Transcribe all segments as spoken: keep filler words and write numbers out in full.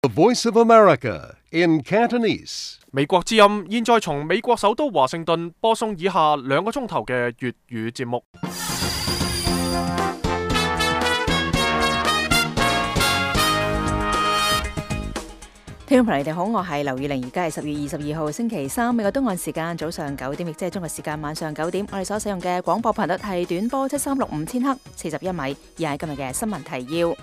The Voice of America in Cantonese. 美國之音現在從美國首都華盛頓播送以下兩個鐘頭嘅粵語節目。 聽眾朋友你哋好，我係劉宇玲，而家係十月二十二號星期三，美國東岸時間早上九點，亦即係中國時間晚上九點。我哋所使用嘅廣播頻率係短波七三六五千赫，四十一米。以下係今日嘅新聞提要。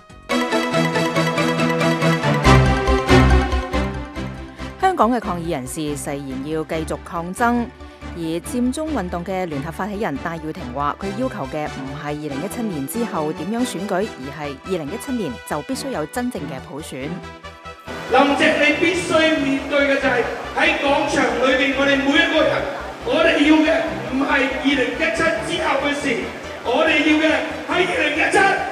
香港嘅抗議人士誓言要繼續抗爭，而佔中運動嘅聯合發起人戴耀廷話，佢要求嘅唔係二零一七年之後點樣選舉，而係二零一七年就必須有真正嘅普選。 林鄭，你必須面對嘅就係喺廣場裏邊，我哋每一個人，我哋要嘅唔係二零一七之後嘅事，我哋要嘅係二零一七。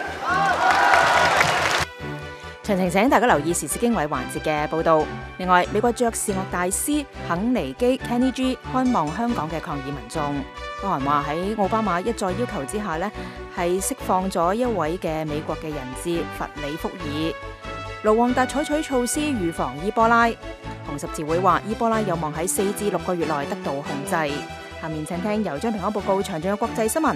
詳情請大家留意時事經緯環節嘅報導。另外，美國爵士樂大師肯尼基 Kenny G 看望香港嘅抗議民眾。北韓話喺奧巴馬一再要求之下呢，係釋放咗一位嘅美國嘅人質弗里福爾。盧旺達採取措施預防伊波拉。紅十字會話伊波拉有望喺四至六個月內得到控制。下面請聽由張平安報告詳盡嘅國際新聞。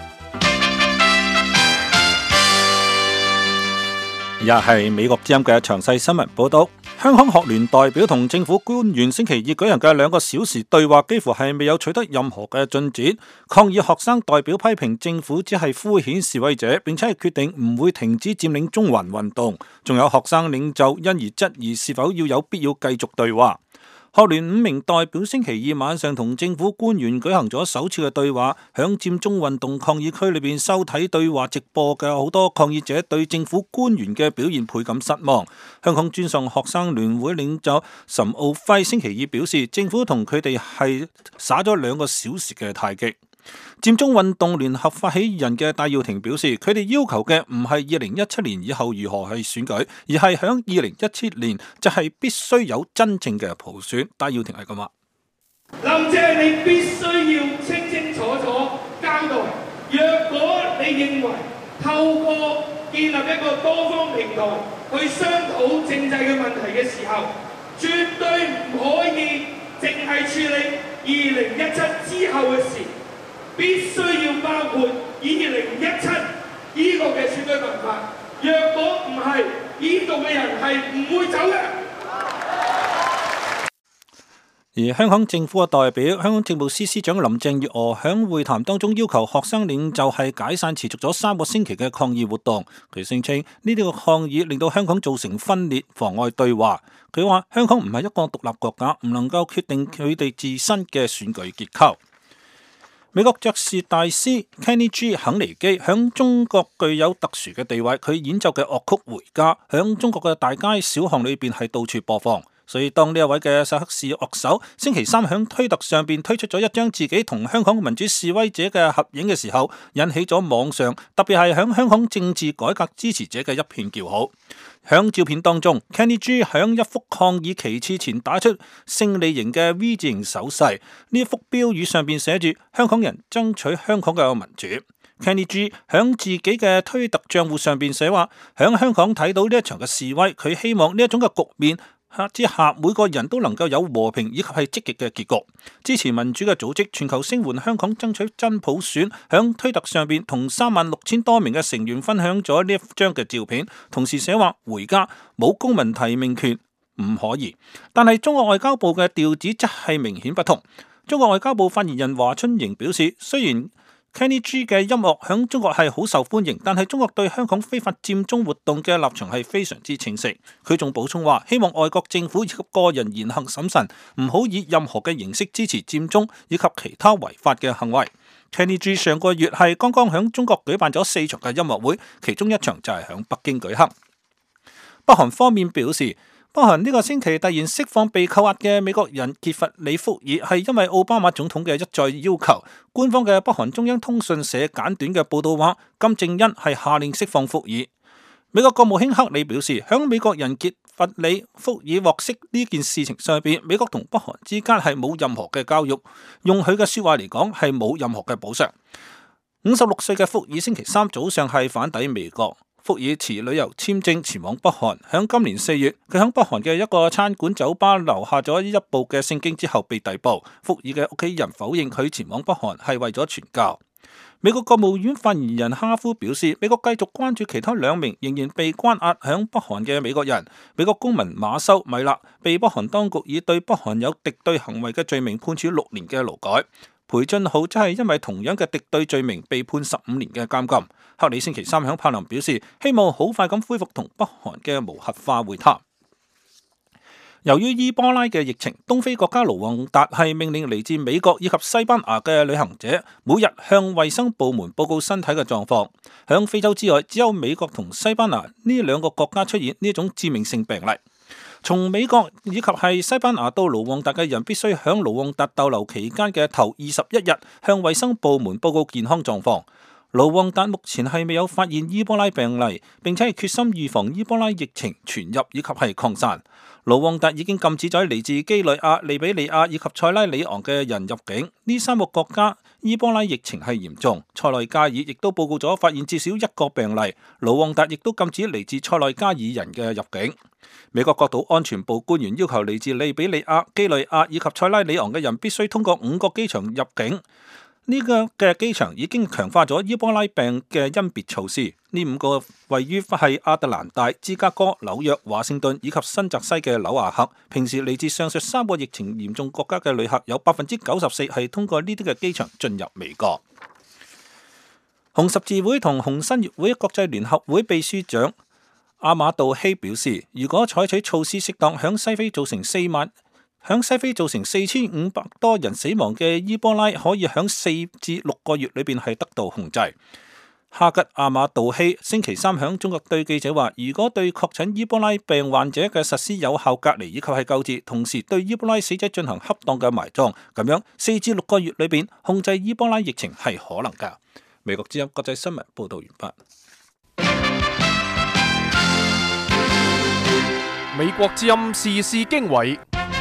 又係美國之音嘅詳細新聞報道。香港學聯代表同政府官員星期二舉行嘅兩個小時對話，幾乎係未有取得任何嘅進展。抗議學生代表批評政府只係敷衍示威者，並且係決定唔會停止佔領中環運動。仲有學生領袖因而質疑是否要有必要繼續對話。學聯五名代表星期二晚上同政府官員舉行咗首次嘅對話，響佔中運動抗議區裏邊收睇對話直播嘅好多抗議者對政府官員嘅表現倍感失望。香港專上學生聯會領袖岑敖暉星期二表示，政府同佢哋係耍咗兩個小時嘅太極。佔中運動聯合發起人嘅戴耀廷表示，佢哋要求嘅唔係二零一七年以後如何去選舉，而係響二零一七年就係必須有真正嘅普選。戴耀廷係咁話： 林鄭，你必須要清清楚楚交代，若果你認為透過建立一個多方平台去商討政制嘅問題嘅時候，絕對唔可以淨係處理二零一七之後嘅事。必須要包括二零一七呢個嘅選舉文化，若果唔係，呢度嘅人係唔會走嘅。 而香港政府嘅代表，香港政務司司長林鄭月娥響會談當中要求學生領袖係解散持續咗三個星期嘅抗議活動。佢聲稱呢啲個抗議令到香港造成分裂，妨礙對話。佢話香港唔係一個獨立國家，唔能夠決定佢哋自身嘅選舉結構。美國爵士大師 Kenny G 肯尼基響中國具有特殊嘅地位，佢演奏嘅樂曲《回家》響中國嘅大街小巷裏邊係到處播放。所以當呢一位嘅薩克斯樂手星期三響推特上邊推出咗一張自己同香港民主示威者嘅合影嘅時候，引起咗網上特別係響香港政治改革支持者嘅一片叫好。響照片當中 Kenny G 響一幅抗議旗幟前打出勝利型嘅 V 字形手勢，呢一幅標語上邊寫住香港人爭取香港嘅民主。Kenny G 響自己嘅推特賬戶上邊寫話，響香港睇到呢一場嘅示威，佢希望呢一種嘅局面之下，每個人都能夠有和平以及係積極嘅結局。支持民主嘅組織全球聲援香港爭取真普選，響推特上邊同三萬六千多名嘅成員分享咗呢一張嘅照片，同時寫話回家冇公民提名權唔可以。但係中國外交部嘅調子則係明顯不同。中國外交部發言人華春瑩表示，雖然Kenny G 嘅音樂響中國係好受歡迎，但係中國對香港非法佔中活動嘅立場係非常之清晰。佢仲補充話，希望外國政府以及個人言行審慎，唔好以任何嘅形式支持佔中以及其他違法嘅行為。Kenny G 上個月係剛剛響中國舉辦咗四場嘅音樂會，其中一場就係響北京舉行。北韓方面表示，北韓呢個星期突然釋放被扣押嘅美國人傑弗里福爾，係因為奧巴馬總統嘅一再要求。官方嘅北韓中央通訊社簡短嘅報道話，金正恩係下令釋放福爾。美國國務卿克里表示，響美國人傑弗里福爾獲釋呢件事情上邊，美國同北韓之間係冇任何嘅交易，用佢嘅說話嚟講係冇任何嘅補償。五十六歲嘅福爾星期三早上係返抵美國。 福爾持旅遊簽證前往北韓。響今年四月，佢響北韓嘅一個餐館酒吧留下咗一部嘅聖經之後被逮捕。福爾嘅屋企人否認佢前往北韓係為咗傳教。美國國務院發言人哈夫表示，美國繼續關注其他兩名仍然被關押響北韓嘅美國人。美國公民馬修米勒被北韓當局以對北韓有敵對行為嘅罪名判處六年嘅勞改。裴俊浩則係因為同樣嘅敵對罪名被判十五年嘅監禁。克里星期三響柏林表示，希望好快咁恢復同北韓嘅無核化會談。由於伊波拉嘅疫情，東非國家盧旺達係命令嚟自美國以及西班牙嘅旅行者每日向衛生部門報告身體嘅狀況。響非洲之外，只有美國同西班牙呢兩個國家出現呢種致命性病例。從美國以及係西班牙到盧旺達嘅人必須響盧旺達逗留期間嘅頭二十一日向衛生部門報告健康狀況。盧旺達目前係未有發現伊波拉病例，並且係決心預防伊波拉疫情傳入以及係擴散。盧旺達已經禁止咗嚟自基里亞、利比里亞以及塞拉利昂嘅人入境。呢三個國家伊波拉疫情係嚴重。塞內加爾亦都報告咗發現至少一個病例。盧旺達亦都禁止嚟自塞內加爾人嘅入境。美國國土安全部官員要求嚟自利比里亞、基里亞以及塞拉利昂嘅人必須通過五個機場入境。呢個嘅機場已經強化咗伊波拉病嘅甄別措施。呢五個位於係亞特蘭大、芝加哥、紐約、華盛頓以及新澤西嘅紐亞克。平時嚟自上述三個疫情嚴重國家嘅旅客有百分之九十四係通過呢啲嘅機場進入美國。紅十字會同紅新月會國際聯合會秘書長阿馬杜希表示，如果採取措施適當，響西非造成四萬。響西非造成四千五百多人死亡嘅伊波拉，可以響四至六個月裏邊係得到控制。哈吉阿馬杜希星期三響中國對記者話，如果對確診伊波拉病患者嘅實施有效隔離以及係救治，同時對伊波拉死者進行恰當嘅埋葬，咁樣四至六個月裏邊控制伊波拉疫情係可能噶。美國之音國際新聞報道完畢。 美國之音時事經緯。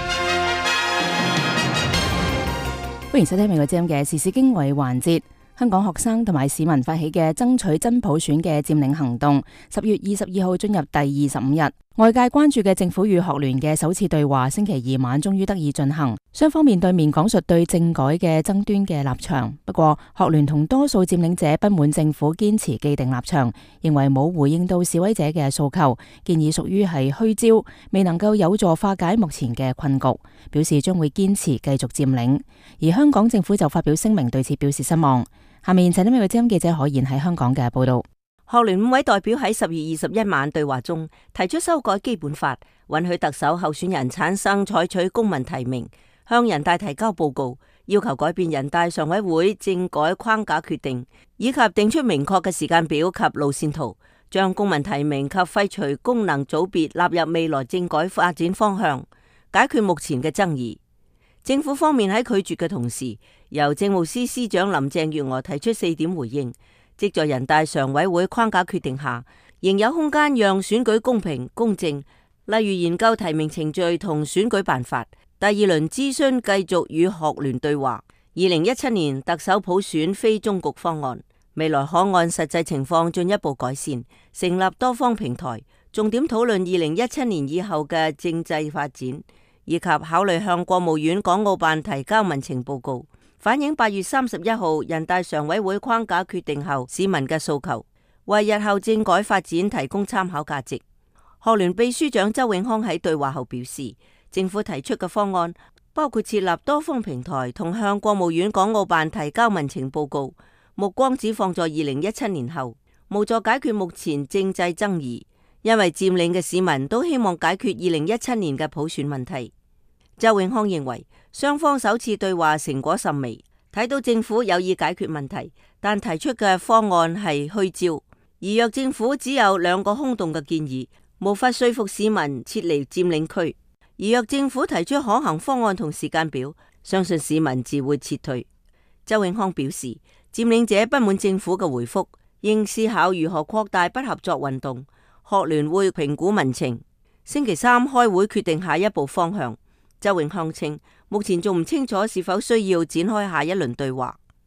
歡迎收聽美國之音嘅時事經緯環節。香港學生同埋市民發起嘅爭取真普選嘅佔領行動，十月二十二號進入第二十五日。外界關注嘅政府與學聯嘅首次對話，星期二晚終於得以進行。雙方面對面講述對政改嘅爭端嘅立場。不過，學聯同多數佔領者不滿政府堅持既定立場，認為冇回應到示威者嘅訴求，建議屬於係虛招，未能夠有助化解目前嘅困局，表示將會堅持繼續佔領。而香港政府就發表聲明對此表示失望。下面請聽美國之音記者可言喺香港嘅報道。 學聯五位代表喺十月二十一晚對話中提出修改基本法，允許特首候選人產生採取公民提名，向人大提交報告，要求改變人大常委會政改框架決定，以及定出明確嘅時間表及路線圖，將公民提名及廢除功能組別納入未來政改發展方向，解決目前嘅爭議。政府方面喺拒絕嘅同時，由政務司司長林鄭月娥提出四點回應，即在人大常委會框架決定下，仍有空間讓選舉公平公正，例如研究提名程序同選舉辦法。第二輪諮詢繼續與學聯對話。二零一七年特首普選非終局方案，未來可按實際情況進一步改善，成立多方平台，重點討論二零一七年以後嘅政制發展，以及考慮向國務院港澳辦提交民情報告，反映八月三十一號人大常委會框架決定後市民嘅訴求，為日後政改發展提供參考價值。學聯秘書長周永康喺對話後表示，政府提出嘅方案包括設立多方平台同向國務院港澳辦提交民情報告，目光只放在二零一七年後，無助解決目前政制爭議，因為佔領嘅市民都希望解決二零一七年嘅普選問題。周永康認為雙方首次對話成果甚微，睇到政府有意解決問題，但提出嘅方案係虛招。而若政府只有兩個空洞嘅建議，無法說服市民撤離佔領區；而若政府提出可行方案同時間表，相信市民自會撤退。周永康表示，佔領者不滿政府嘅回覆，應思考如何擴大不合作運動。學聯會評估民情，星期三開會決定下一步方向。周永康稱，目前仲唔清楚是否需要展開下一輪對話。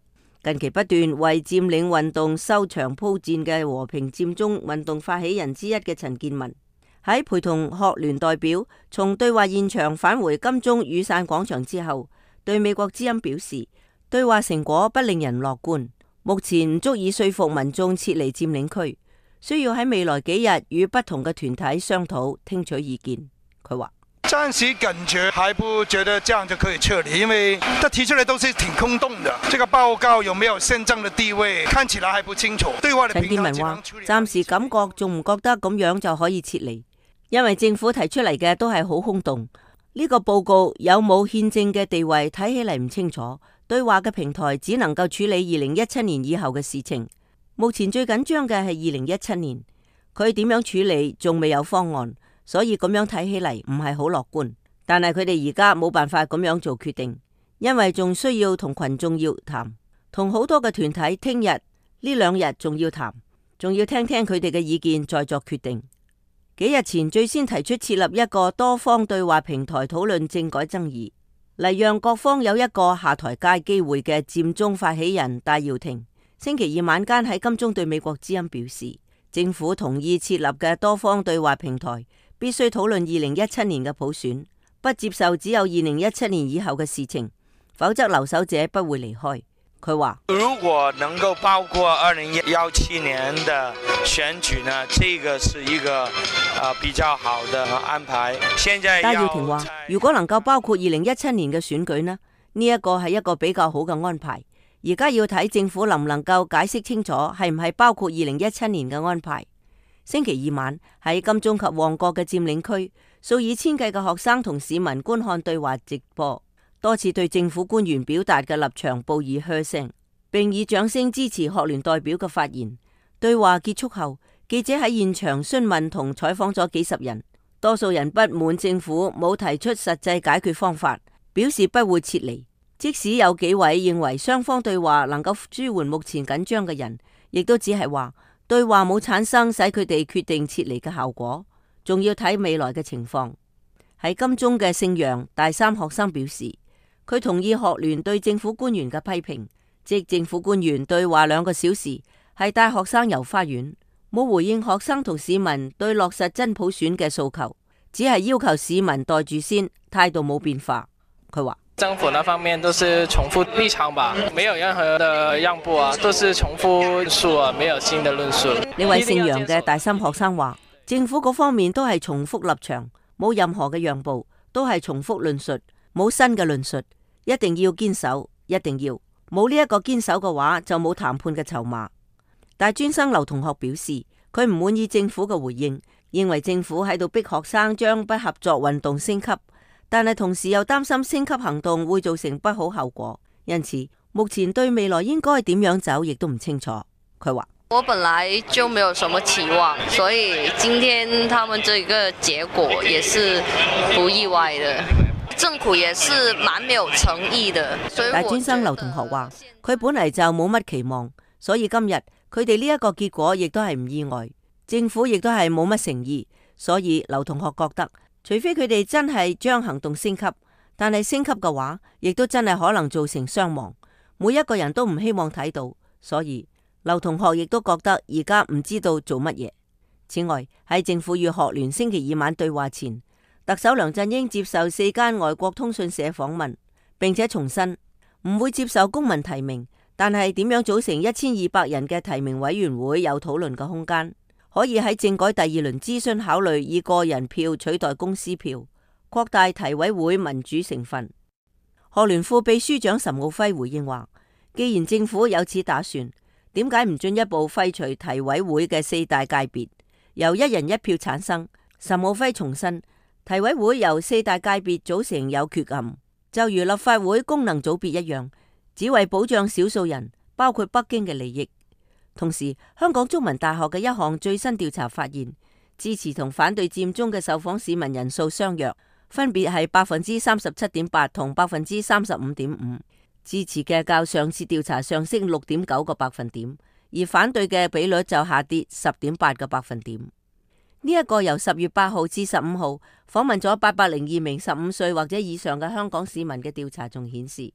近期不斷為佔領運動收場鋪墊嘅和平佔中運動發起人之一嘅陳健民，喺陪同學聯代表從對話現場返回金鐘雨傘廣場之後，對美國之音表示，對話成果不令人樂觀，目前唔足以說服民眾撤離佔領區，需要喺未來幾日與不同嘅團體商討，聽取意見。佢話： 暫時感覺還不覺得這樣就可以撤離，因為他提出來都是挺空洞的。這個報告有沒有憲政的地位，看起來還不清楚。對話的陳健民話：暫時感覺仲唔覺得咁樣就可以撤離，因為政府提出嚟嘅都係好空洞。呢個報告有冇憲政嘅地位，睇起嚟唔清楚。對話嘅平台只能夠處理二零一七年以後嘅事情。目前最緊張嘅係二零一七年，佢點樣處理仲未有方案。所以咁樣睇起嚟唔係好樂觀，但係佢哋而家冇辦法咁樣做決定，因為仲需要同群眾要談，同好多嘅團體聽日呢兩日仲要談，仲要聽聽佢哋嘅意見再作決定。幾日前最先提出設立一個多方對話平台討論政改爭議，嚟讓各方有一個下台階機會嘅佔中發起人戴耀廷，星期二晚間喺金鐘對美國之音表示，政府同意設立嘅多方對話平台必須討論二零一七年嘅普選，不接受只有二零一七年以後嘅事情，否則留守者不會離開。佢話： 如果能夠包括二零一七年的選舉呢，這個是一個啊比較好的安排。現在戴耀廷話：如果能夠包括二零一七年嘅選舉呢，呢一個係一個比較好嘅安排。而家要睇政府能唔能夠解釋清楚，係唔係包括二零一七年嘅安排。星期二晚喺金鐘及旺角嘅佔領區，數以千計嘅學生同市民觀看對話直播，多次對政府官員表達嘅立場報以噓聲，並以掌聲支持學聯代表嘅發言。對話結束後，記者喺現場詢問同採訪咗幾十人，多數人不滿政府冇提出實際解決方法，表示不會撤離。即使有幾位認為雙方對話能夠舒緩目前緊張嘅人，亦都只係話對話冇產生使佢哋決定撤離嘅效果，仲要睇未來嘅情況。喺金鐘嘅姓楊大三學生表示，佢同意學聯對政府官員嘅批評，即政府官員對話兩個小時係帶學生遊花園，冇回應學生同市民對落實真普選嘅訴求，只係要求市民袋住先，態度冇變化。佢話： 政府那方面都是重複立場吧，沒有任何的讓步啊，都是重複論述啊，沒有新的論述。 呢位姓楊嘅大三學生話，政府嗰方面都係重複立場，冇任何嘅讓步，都係重複論述，冇新嘅論述，一定要堅守，一定要冇呢一個堅守嘅話，就冇談判嘅籌碼。大專生劉同學表示，佢唔滿意政府嘅回應，認為政府喺度逼學生將不合作運動升級。但係同時又擔心升級行動會造成不好後果，因此目前對未來應該點樣走亦都唔清楚。佢話： 我本來就沒有什麼期望，所以今天他們這個結果也是不意外的。政府也是蠻沒有誠意的。 大專生劉同學話：佢本嚟就冇乜期望，所以今日佢哋呢一個結果亦都係唔意外。政府亦都係冇乜誠意，所以劉同學覺得，除非佢哋真係將行動升級，但係升級嘅話，亦都真係可能造成傷亡。每一個人都唔希望睇到，所以劉同學亦都覺得而家唔知道做乜嘢。此外，喺政府與學聯星期二晚對話前，特首梁振英接受四間外國通訊社訪問，並且重申唔會接受公民提名，但係點樣組成一千二百人嘅提名委員會有討論嘅空間。可以喺政改第二輪諮詢考慮以個人票取代公司票，擴大提委會民主成分。學聯副秘書長岑敖暉回應話，既然政府有此打算，點解唔進一步廢除提委會嘅四大界別，由一人一票產生？岑敖暉重申，提委會由四大界別組成有缺陷，就如立法會功能組別一樣，只為保障少數人，包括北京嘅利益。同時，香港中文大學嘅一項最新調查發現，支持同反對佔中嘅受訪市民人數相若，分別係百分之三十七點八同百分之三十五點五，支持嘅較上次調查上升六點九個百分點，而反對嘅比率就下跌十點八個百分點。呢一個由十月八號至十五號訪問咗八百零二名十五歲或者以上嘅香港市民嘅調查仲顯示，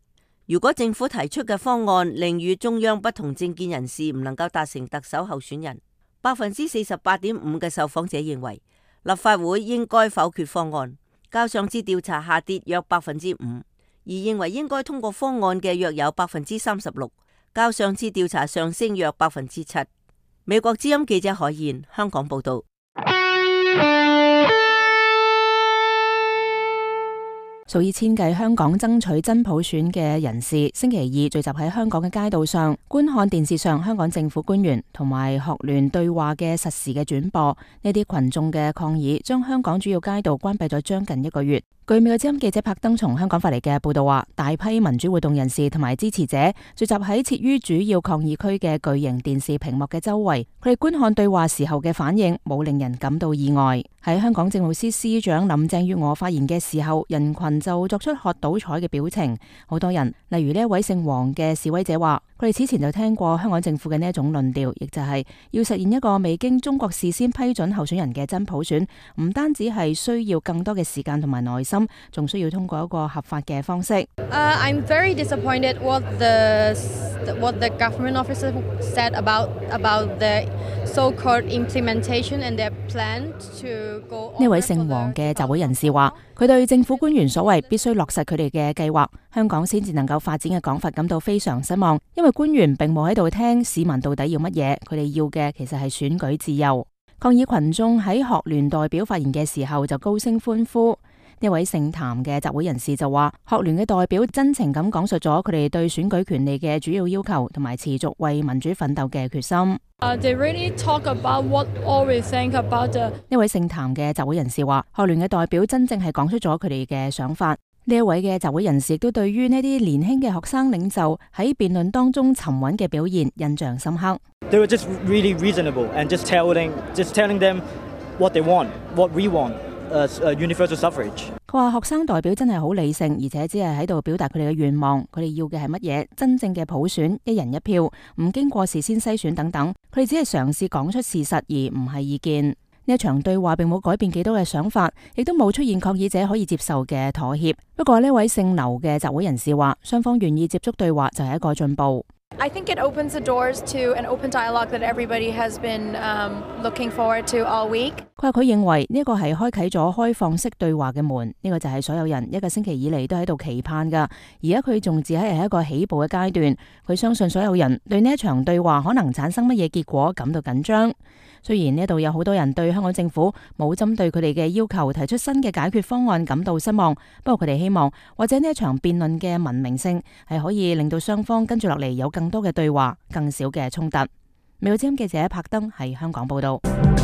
如果政府提出嘅方案令與中央不同政見人士唔能夠達成特首候選人，百分之四十八點五嘅受訪者認為立法會應該否決方案，較上次調查下跌約百分之五，而認為應該通過方案嘅約有百分之三十六，較上次調查上升約百分之七。美國之音記者海燕香港報道。 數以千計香港爭取真普選嘅人士星期二聚集喺香港嘅街道上，觀看電視上香港政府官員同埋學聯對話嘅實時嘅轉播。呢啲群眾嘅抗議將香港主要街道關閉咗將近一個月。據美國之音記者柏登從香港發嚟嘅報道話，大批民主活動人士同埋支持者聚集喺設於主要抗議區嘅巨型電視屏幕嘅周圍，佢哋觀看對話時候嘅反應冇令人感到意外。喺香港政務司司長林鄭月娥發言嘅時候，人群就作出喝倒彩嘅表情。好多人，例如呢一位姓黃嘅示威者話，佢哋此前就聽過香港政府嘅呢一種論調，亦就係要實現一個未經中國事先批准候選人嘅真普選，唔單止係需要更多嘅時間同埋耐心，仲需要通過一個合法嘅方式。 Uh, I'm very disappointed what the what the government officer said about about the so-called implementation and their plan to go. 呢位姓黃嘅集會人士話，佢對政府官員所謂必須落實佢哋嘅計劃，香港先至能夠發展嘅講法感到非常失望，因為官員並冇喺度聽市民到底要乜嘢，佢哋要嘅其實係選舉自由。抗議群眾喺學聯代表發言嘅時候就高聲歡呼。呢位姓譚嘅集會人士就話，學聯嘅代表真情咁講述咗佢哋對選舉權利嘅主要要求，同埋持續為民主奮鬥嘅決心。 Uh, they really talk about what all we think about the... 呢位姓譚嘅集會人士話，學聯嘅代表真正係講出咗佢哋嘅想法。呢一位嘅集會人士亦都對於呢啲年輕嘅學生領袖喺辯論當中沉穩嘅表現印象深刻。 They were just really reasonable and just telling, just telling them what they want, what we want. Uh, uh, universal suffrage. 佢話學生代表真係好理性，而且只係喺度表達佢哋嘅願望，佢哋要嘅係乜嘢？真正嘅普選，一人一票，唔經過事先篩選等等。佢哋只係嘗試講出事實，而唔係意見。呢一場對話並冇改變幾多嘅想法，亦都冇出現抗議者可以接受嘅妥協。不過呢位姓劉嘅集會人士話，雙方願意接觸對話就係一個進步。 I think it opens the doors to an open dialogue that everybody has been um, looking forward to all week. 佢話佢認為呢個係開啟咗開放式對話嘅門，呢個就係所有人一個星期以嚟都喺度期盼噶。而家佢仲只係喺一個起步嘅階段，佢相信所有人對呢一場對話可能產生乜嘢結果感到緊張。雖然呢度有好多人對香港政府冇針對佢哋嘅要求提出新嘅解決方案感到失望，不過佢哋希望或者呢一場辯論嘅文明性係可以令到雙方跟住落嚟有更多嘅對話，更少嘅衝突。美國之音記者柏登喺香港報道。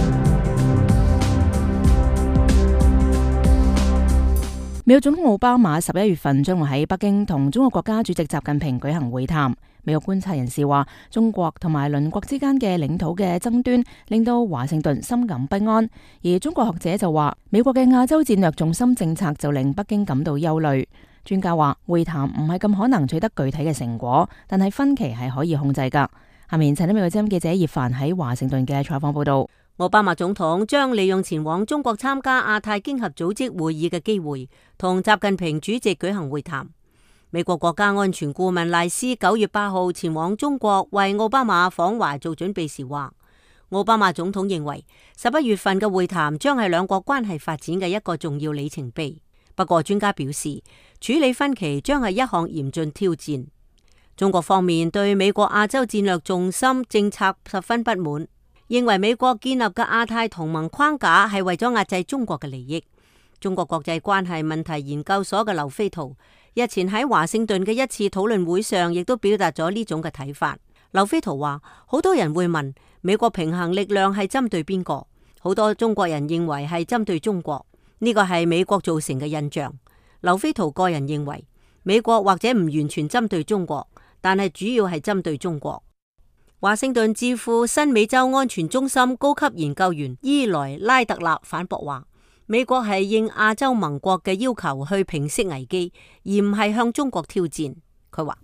美國總統奧巴馬十一月份將會喺北京同中國國家主席習近平舉行會談。美國觀察人士話，中國同埋鄰國之間嘅領土嘅爭端令到華盛頓深感不安，而中國學者就話，美國嘅亞洲戰略重心政策就令北京感到憂慮。專家話，會談唔係咁可能取得具體嘅成果，但係分歧係可以控制噶。下面請睇美國之音記者葉凡喺華盛頓嘅採訪報道。 奧巴馬總統將利用前往中國參加亞太經合組織會議嘅機會，同習近平主席舉行會談。美國國家安全顧問賴斯九月八號前往中國為奧巴馬訪華做準備時話，奧巴馬總統認為十一月份嘅會談將係兩國關係發展嘅一個重要里程碑。不過專家表示，處理分歧將係一項嚴峻挑戰。中國方面對美國亞洲戰略重心政策十分不滿，認為美國建立嘅亞太同盟框架係為咗壓制中國嘅利益。中國國際關係問題研究所嘅劉飛圖日前喺華盛頓嘅一次討論會上，亦都表達咗呢種嘅睇法。劉飛圖話，好多人會問美國平衡力量係針對邊個？好多中國人認為係針對中國，呢個係美國造成嘅印象。劉飛圖個人認為，美國或者唔完全針對中國，但係主要係針對中國。華盛頓智庫新美洲安全中心高級研究員伊萊拉特納反駁話，美國係應亞洲盟國嘅要求去平息危機，而唔係向中國挑戰。佢話，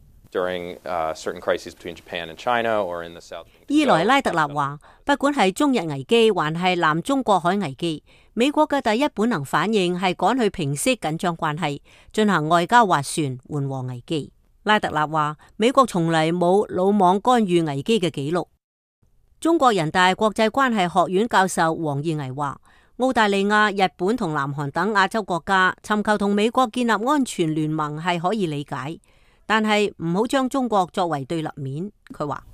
伊萊拉特納話，不管係中日危機還係南中國海危機，美國嘅第一本能反應係趕去平息緊張關係，進行外交斡旋，緩和危機。 拉特納話：美國從嚟冇魯莽干預危機嘅記錄。中國人大國際關係學院教授王義毅話：澳大利亞、日本同南韓等亞洲國家尋求同美國建立安全聯盟係可以理解，但係唔好將中國作為對立面。佢話：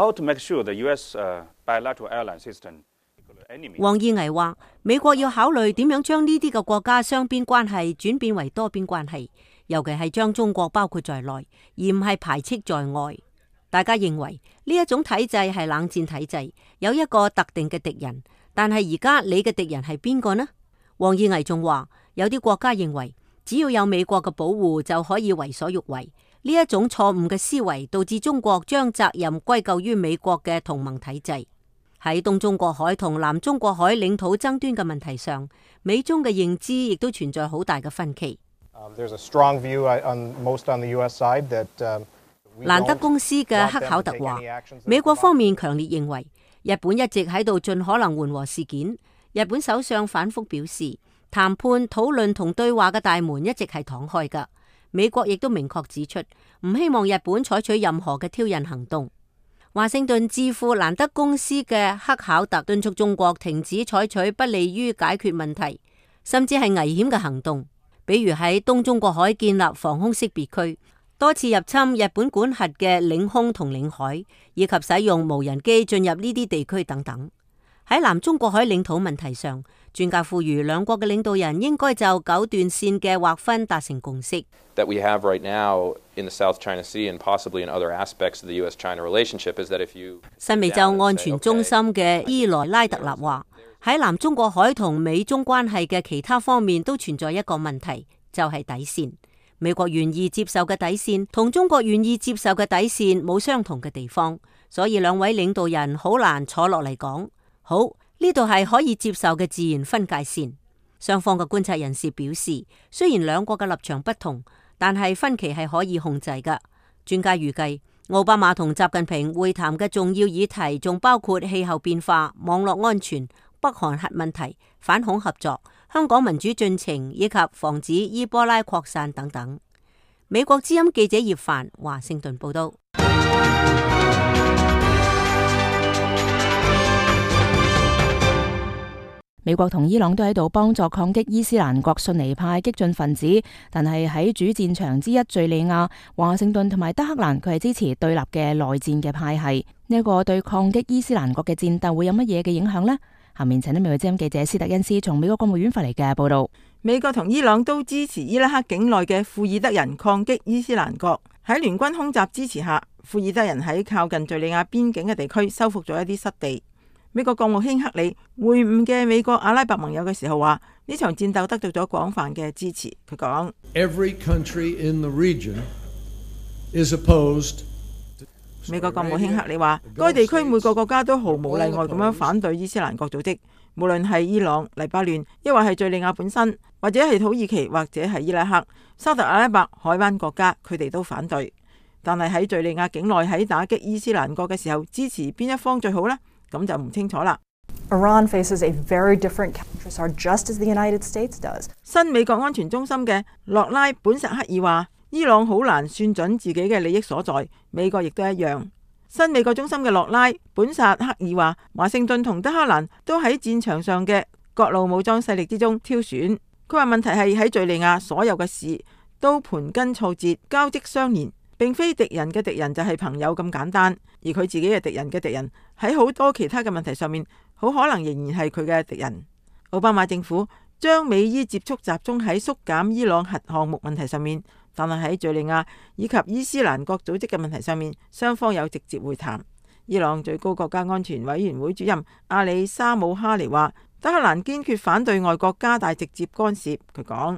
王義毅話：美國要考慮點樣將呢啲嘅國家雙邊關係轉變為多邊關係，尤其係將中國包括在內，而唔係排斥在外。大家認為呢一種體制係冷戰體制，有一個特定嘅敵人，但係而家你嘅敵人係邊個呢？王義毅仲話，有啲國家認為只要有美國嘅保護就可以為所欲為，呢一種錯誤嘅思維導致中國將責任歸咎於美國嘅同盟體制。喺東中國海同南中國海領土爭端嘅問題上，美中嘅認知亦都存在好大嘅分歧。蘭德公司嘅克考特話，美國方面強烈認為日本一直喺度盡可能緩和事件。日本首相反覆表示，談判、討論同對話嘅大門一直係敞開㗎。美國亦都明確指出，唔希望日本採取任何嘅挑釁行動。華盛頓智庫蘭德公司嘅克考特敦促中國停止採取不利於解決問題，甚至係危險嘅行動，比如喺東中國海建立防空識別區，多次入侵日本管轄嘅領空同領海，以及使用無人機進入呢啲地區等等。喺南中國海領土問題上，專家呼籲兩國嘅領導人應該就九段線嘅劃分達成共識。新美洲安全中心嘅伊萊拉特納話：喺南中國海同美中關係嘅其他方面都存在一個問題，就係底線。美國願意接受嘅底線同中國願意接受嘅底線冇相同嘅地方，所以兩位領導人好難坐落嚟講，好，呢度係可以接受嘅自然分界線。雙方嘅觀察人士表示，雖然兩國嘅立場不同，但係分歧係可以控制㗎。專家預計，奧巴馬同習近平會談嘅重要議題仲包括氣候變化、網絡安全、北韓核問題、反恐合作、香港民主進程以及防止伊波拉擴散等等。美國之音記者葉凡華盛頓報道。 美國同伊朗都喺度幫助抗擊伊斯蘭國遜尼派激進分子，但係喺主戰場之一敘利亞，華盛頓同埋德黑蘭佢係支持對立嘅內戰嘅派系。呢一個對抗擊伊斯蘭國嘅戰鬥會有乜嘢嘅影響呢？下面請啲美國之音記者斯特恩斯從美國國務院發嚟嘅報道。 美國同伊朗都支持伊拉克境內嘅庫爾德人抗擊伊斯蘭國。喺聯軍空襲支持下，庫爾德人喺靠近敘利亞邊境嘅地區收復咗一啲失地。美國國務卿克里會晤嘅美國阿拉伯盟友嘅時候話，呢場戰鬥得到咗廣泛嘅支持。佢講： Every country in the region is opposed。 美國國務卿克里話，該地區每個國家都毫無例外咁樣反對伊斯蘭國組織，無論係伊朗、黎巴嫩，抑或係敘利亞本身，或者係土耳其，或者係伊拉克、沙特阿拉伯、海灣國家，佢哋都反對。但係喺敘利亞境內喺打擊伊斯蘭國嘅時候，支持邊一方最好呢？咁就唔清楚啦。 Iran faces a very different counter, just as the United States does. 新美國安全中心嘅洛拉本薩克爾話，伊朗好難算準自己嘅利益所在，美國亦都一樣。新美國中心嘅洛拉本薩克爾話，華盛頓同德黑蘭都喺戰場上嘅各路武裝勢力之中挑選。佢話問題係喺敘利亞所有嘅事都盤根錯節、交織相連。並非敵人嘅敵人就係朋友咁簡單，而佢自己嘅敵人嘅敵人喺好多其他嘅問題上面，好可能仍然係佢嘅敵人。奧巴馬政府將美伊接觸集中喺縮減伊朗核項目問題上面，但係喺敘利亞以及伊斯蘭國組織嘅問題上面，雙方有直接會談。伊朗最高國家安全委員會主任阿里沙姆哈尼話，德黑蘭堅決反對外國加大直接干涉。佢講。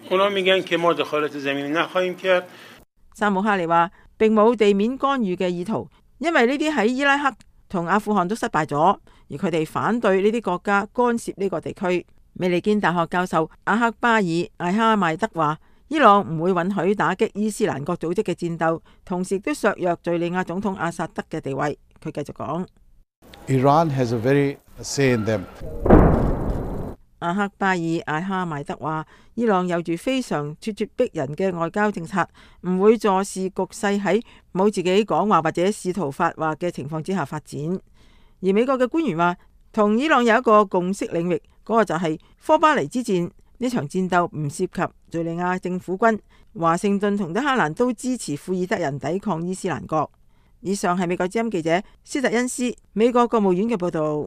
沙姆哈尼話並冇地面干預嘅意圖，因為呢啲喺伊拉克同阿富汗都失敗咗，而佢哋反對呢啲國家干涉呢個地區。美利堅大學教授阿克巴爾艾哈邁德話，伊朗唔會允許打擊伊斯蘭國組織嘅戰鬥，同時都削弱敘利亞總統阿薩德嘅地位。佢繼續講， Iran has a very say in them. 阿克巴爾艾哈邁德話，伊朗有住非常咄咄逼人嘅外交政策，唔會坐視局勢喺冇自己講話或者試圖發話嘅情況之下發展。而美國嘅官員話，同伊朗有一個共識領域，嗰、那個就係科巴尼之戰。呢場戰鬥唔涉及敘利亞政府軍，華盛頓同德黑蘭都支持庫爾德人抵抗伊斯蘭國。以上係美國之音記者斯特恩斯，美國國務院嘅報道。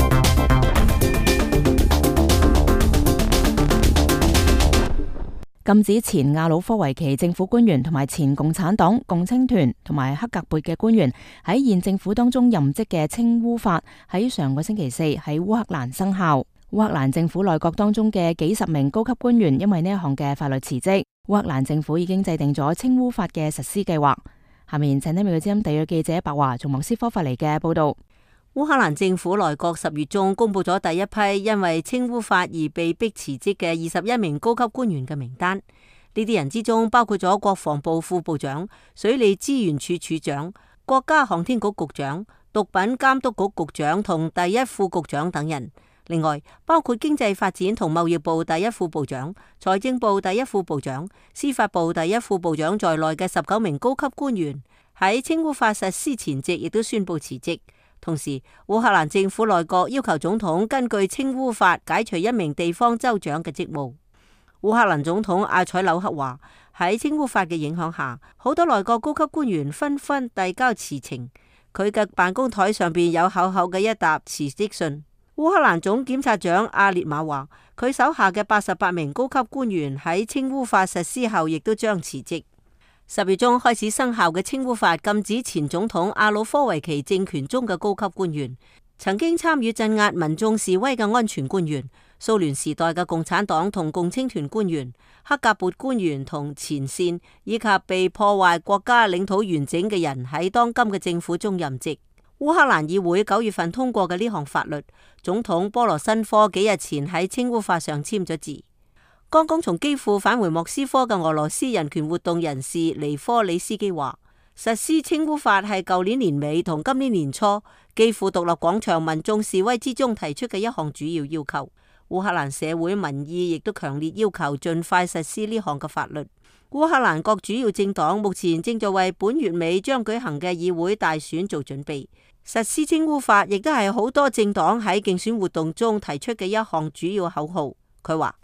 禁止前亞努科維奇政府官員同埋前共產黨共青團同埋克格勃嘅官員喺現政府當中任職嘅稱污法喺上個星期四喺烏克蘭生效。烏克蘭政府內閣當中嘅幾十名高級官員因為呢一項嘅法律辭職。烏克蘭政府已經制定咗稱污法嘅實施計劃。下面請聽美國之音特約記者白華從莫斯科發嚟嘅報道。 烏克蘭政府內閣十月中公布咗第一批因為稱污法而被逼辭職嘅二十一名高級官員嘅名單。呢啲人之中包括咗國防部副部長、水利資源處處長、國家航天局局長、毒品監督局局長同第一副局長等人。另外，包括經濟發展同貿易部第一副部長、財政部第一副部長、司法部第一副部長在內嘅十九名高級官員喺稱污法實施前夕亦都宣布辭職。同時，烏克蘭政府內閣要求總統根據稱污法解除一名地方州長嘅職務。烏克蘭總統阿采紐克話，喺稱污法嘅影響下，好多內閣高級官員紛紛遞交辭呈。佢嘅辦公台上邊有厚厚嘅一沓辭職信。烏克蘭總檢察長阿列馬話，佢手下嘅八十八名高級官員喺稱污法實施後亦都將辭職。十月中開始生效嘅稱污法禁止前總統亞努科維奇政權中嘅高級官員、曾經參與鎮壓民眾示威嘅安全官員、蘇聯時代嘅共產黨同共青團官員、克格勃官員同前線，以及被破壞國家領土完整嘅人喺當今嘅政府中任職。烏克蘭議會九月份通過嘅呢項法律，總統波羅申科幾日前喺稱污法上簽咗字。剛剛從基輔返回莫斯科嘅俄羅斯人權活動人士尼科里斯基話，實施稱污法係舊年年尾同今年年初基輔獨立廣場民眾示威之中提出嘅一項主要要求。烏克蘭社會民意亦都強烈要求盡快實施呢項嘅法律。烏克蘭各主要政黨目前正在為本月尾將舉行嘅議會大選做準備。實施稱污法亦都係好多政黨喺競選活動中提出嘅一項主要口號。佢話：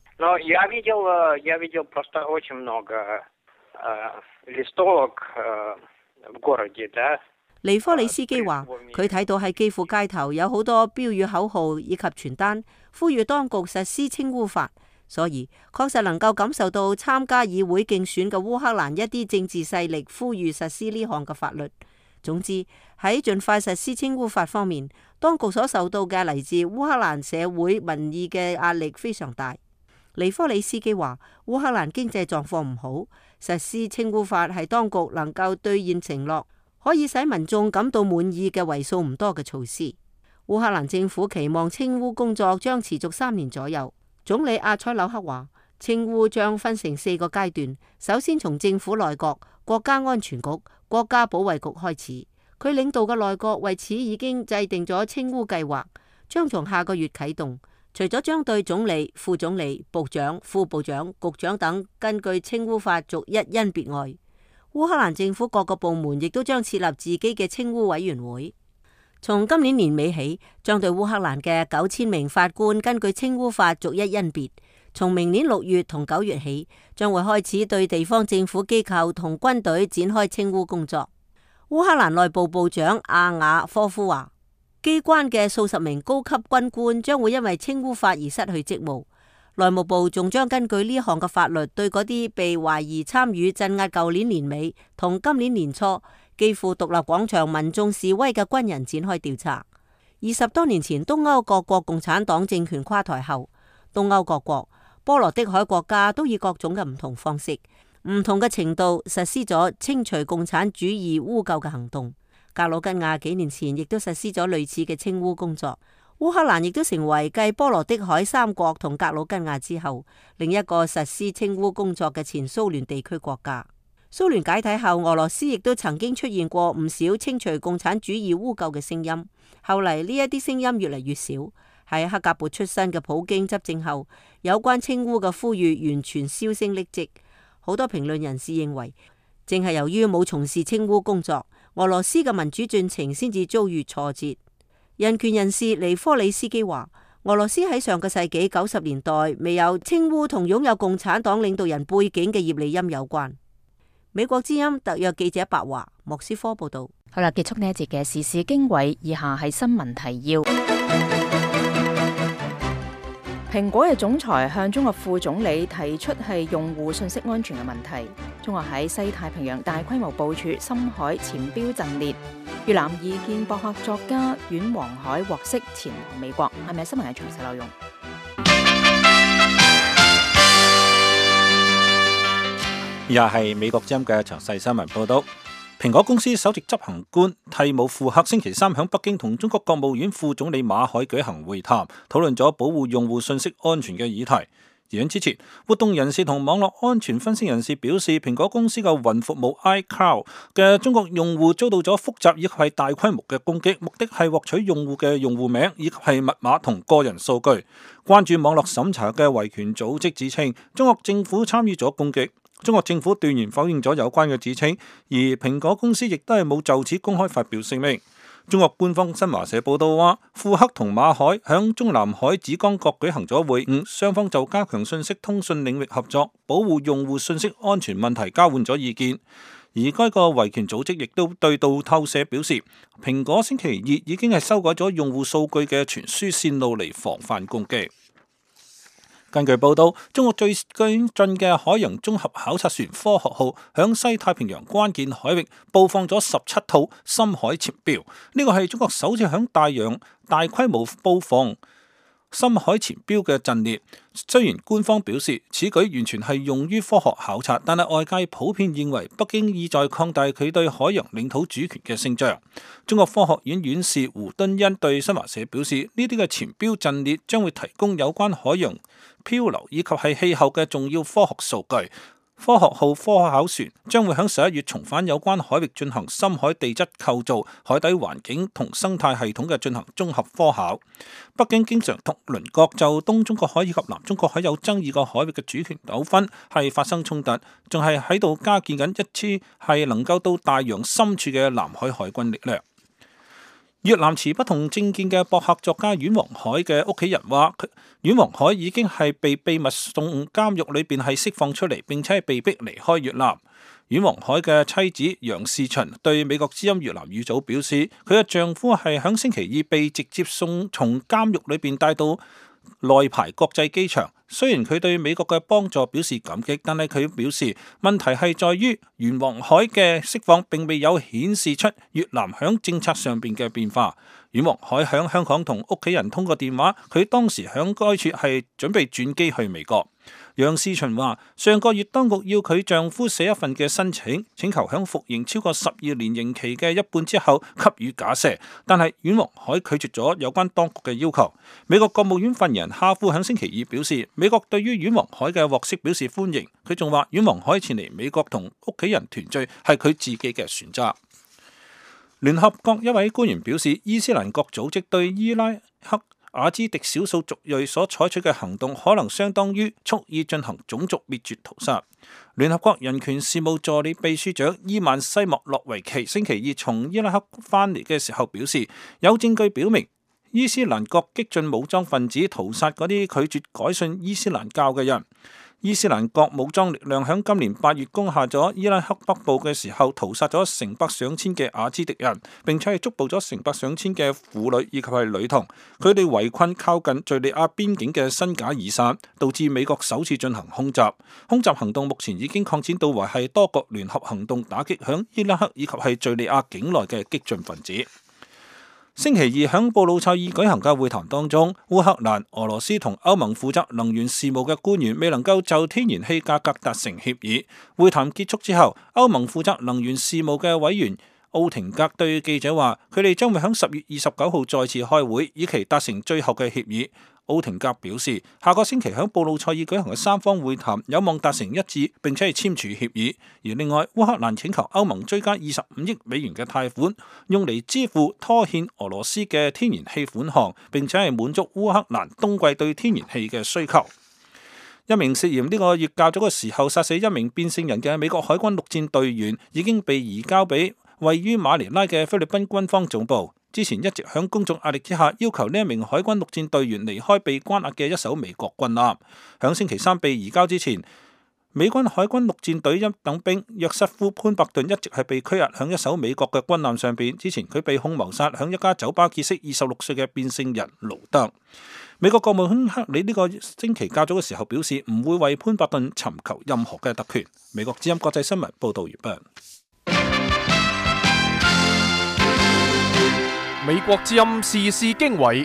尼科里斯基話，佢睇到喺基輔街頭有好多標語口號以及傳單，呼籲當局實施稱污法，所以確實能夠感受到參加議會競選嘅烏克蘭一啲政治勢力呼籲實施呢項嘅法律。總之，喺盡快實施稱污法方面，當局所受到嘅嚟自烏克蘭社會民意嘅壓力非常大。尼科里斯基話，烏克蘭經濟狀況唔好，實施稱污法係當局能夠兌現承諾，可以使民眾感到滿意嘅為數唔多嘅措施。烏克蘭政府期望稱污工作將持續三年左右。總理阿采紐克話，稱污將分成四個階段，首先從政府內閣、國家安全局、國家保衛局開始。佢領導嘅內閣為此已經制定咗稱污計劃，將從下個月啟動。除咗將對總理、副總理、部長、副部長、局長等根據稱污法逐一甄別外，烏克蘭政府各個部門亦都將設立自己嘅稱污委員會。從今年年尾起，將對烏克蘭嘅九千名法官根據稱污法逐一甄別。從明年六月同九月起，將會開始對地方政府機構同軍隊展開稱污工作。烏克蘭內部部長阿雅科夫話，機關嘅數十名高級軍官將會因為稱污法而失去職務。內務部仲將根據呢項嘅法律，對嗰啲被懷疑參與鎮壓舊年年尾同今年年初基輔獨立廣場民眾示威嘅軍人展開調查。二十多年前，東歐各國共產黨政權垮台後，東歐各國、波羅的海國家都以各種嘅唔同方式、唔同嘅程度實施咗清除共產主義污垢嘅行動。格魯吉亞幾年前亦都實施咗類似嘅稱污工作。烏克蘭亦都成為繼波羅的海三國同格魯吉亞之後，另一個實施稱污工作嘅前蘇聯地區國家。蘇聯解體後，俄羅斯亦都曾經出現過唔少清除共產主義污垢嘅聲音。後嚟呢一啲聲音越嚟越少。 喺克格勃出身嘅普京執政後，有關稱烏嘅呼籲完全銷聲匿跡。好多評論人士認為，正係由於冇從事稱烏工作，俄羅斯嘅民主進程先至遭遇挫折。人權人士尼科里斯基話，俄羅斯喺上個世紀九十年代未有稱烏同擁有共產黨領導人背景嘅葉利欽有關。美國之音特約記者白華莫斯科報道。 好啦，結束呢一節嘅時事經緯，以下係新聞提要。蘋果嘅總裁向中國副總理提出係用戶信息安全嘅問題。中國喺西太平洋大規模部署深海潛標陣列。越南異見博客作家阮黃海獲釋前往美國。係咪新聞嘅詳細內容？ 以下係美國之音嘅詳細新聞報道。蘋果公司首席執行官蒂姆·庫克星期三喺北京同中國國務院副總理馬海舉行會談，討論咗保護用戶信息安全嘅議題。而喺之前，活動人士同網絡安全分析人士表示，蘋果公司嘅雲服務 iCloud 嘅中國用戶遭到咗複雜以及係大規模嘅攻擊，目的係獲取用戶嘅用戶名以及係密碼同個人數據。關注網絡審查嘅維權組織指稱，中國政府參與咗攻擊。中國政府斷然否認咗有關嘅指稱，而蘋果公司亦都係冇就此公開發表聲明。中國官方新華社報道話，庫克同馬海響中南海紫光閣舉行咗會晤，雙方就加強信息通訊領域合作、保護用戶信息安全問題交換咗意見。而該個維權組織亦都對路透社表示，蘋果星期二已經係修改咗用戶數據嘅傳輸線路嚟防範攻擊。根據報道，中國最先進嘅海洋綜合考察船科學號響西太平洋關鍵海域布放咗十七套深海潛標，呢個係中國首次響大洋大規模布放深海潛標嘅陣列。雖然官方表示此舉完全係用於科學考察，但係外界普遍認為北京意在擴大佢對海洋領土主權嘅聲張。中國科學院院士胡敦恩對新華社表示，呢啲嘅潛標陣列將會提供有關海洋漂流以及係氣候嘅重要科學數據。科學號科考船將會喺十一月重返有關海域進行深海地質構造、海底環境同生態系統嘅進行綜合科考。北京經常同鄰國就東中國海以及南中國海有爭議嘅海域嘅主權糾紛係發生衝突，仲係喺度加建緊一支係能夠到大洋深處嘅南海海軍力量。越南持不同政見嘅博客作家阮黃海嘅屋企人話，阮黃海已經係被秘密送監獄裏邊係釋放出嚟，並且係被逼離開越南。阮黃海嘅妻子楊士秦對美國之音越南語組表示，佢嘅丈夫係響星期二被直接送從監獄裏邊帶到內排國際機場。雖然佢對美國嘅幫助表示感激，但係佢表示問題係在於袁黃海嘅釋放並未有顯示出越南響政策上邊嘅變化。阮黃海響香港同屋企人通過電話，佢當時響該處係準備轉機去美國。楊士秦話，上個月當局要佢丈夫寫一份嘅申請，請求響服刑超過十二年刑期嘅一半之後給予假釋，但係阮黃海拒絕咗有關當局嘅要求。美國國務院發言人哈夫響星期二表示，美國對於阮黃海嘅獲釋表示歡迎。佢仲話，阮黃海前嚟美國同屋企人團聚係佢自己嘅選擇。聯合國一位官員表示，伊斯蘭國組織對伊拉克雅茲迪少數族裔所採取嘅行動，可能相當於蓄意進行種族滅絕屠殺。聯合國人權事務助理秘書長伊曼西莫洛維奇星期二從伊拉克返嚟嘅時候表示，有證據表明伊斯蘭國激進武裝分子屠殺嗰啲拒絕改信伊斯蘭教嘅人。伊斯蘭國武裝力量喺今年八月攻下咗伊拉克北部嘅時候，屠殺咗成百上千嘅雅茲迪人，並且係捉捕咗成百上千嘅婦女以及係女童。佢哋圍困靠近敘利亞邊境嘅新賈爾山，導致美國首次進行空襲。空襲行動目前已經擴展到為係多國聯合行動，打擊響伊拉克以及係敘利亞境內嘅激進分子。星期二響布魯塞爾舉行嘅會談當中，烏克蘭、俄羅斯同歐盟負責能源事務嘅官員未能夠就天然氣價格達成協議。會談結束之後，歐盟負責能源事務嘅委員奧廷格對記者話，佢哋將會響十月二十九號再次開會，以期達成最後嘅協議。 奧廷格表示，下個星期喺布魯塞爾舉行嘅三方會談有望達成一致，並且係簽署協議。而另外，烏克蘭請求歐盟追加二十五億美元嘅貸款，用嚟支付拖欠俄羅斯嘅天然氣款項，並且係滿足烏克蘭冬季對天然氣嘅需求。一名涉嫌呢個月較早嘅時候殺死一名變性人嘅美國海軍陸戰隊員，已經被移交俾位於馬尼拉嘅菲律賓軍方總部。之前一直響公眾壓力之下，要求呢一名海軍陸戰隊員離開被關押嘅一艘美國軍艦。響星期三被移交之前，美軍海軍陸戰隊一等兵約瑟夫潘伯頓一直係被拘押響一艘美國嘅軍艦上邊。之前佢被控謀殺響一家酒吧結識二十六歲嘅變性人盧德。美國國務卿克里呢個星期較早嘅時候表示，唔會為潘伯頓尋求任何嘅特權。美國之音國際新聞報道完畢。 美國之音時事經緯，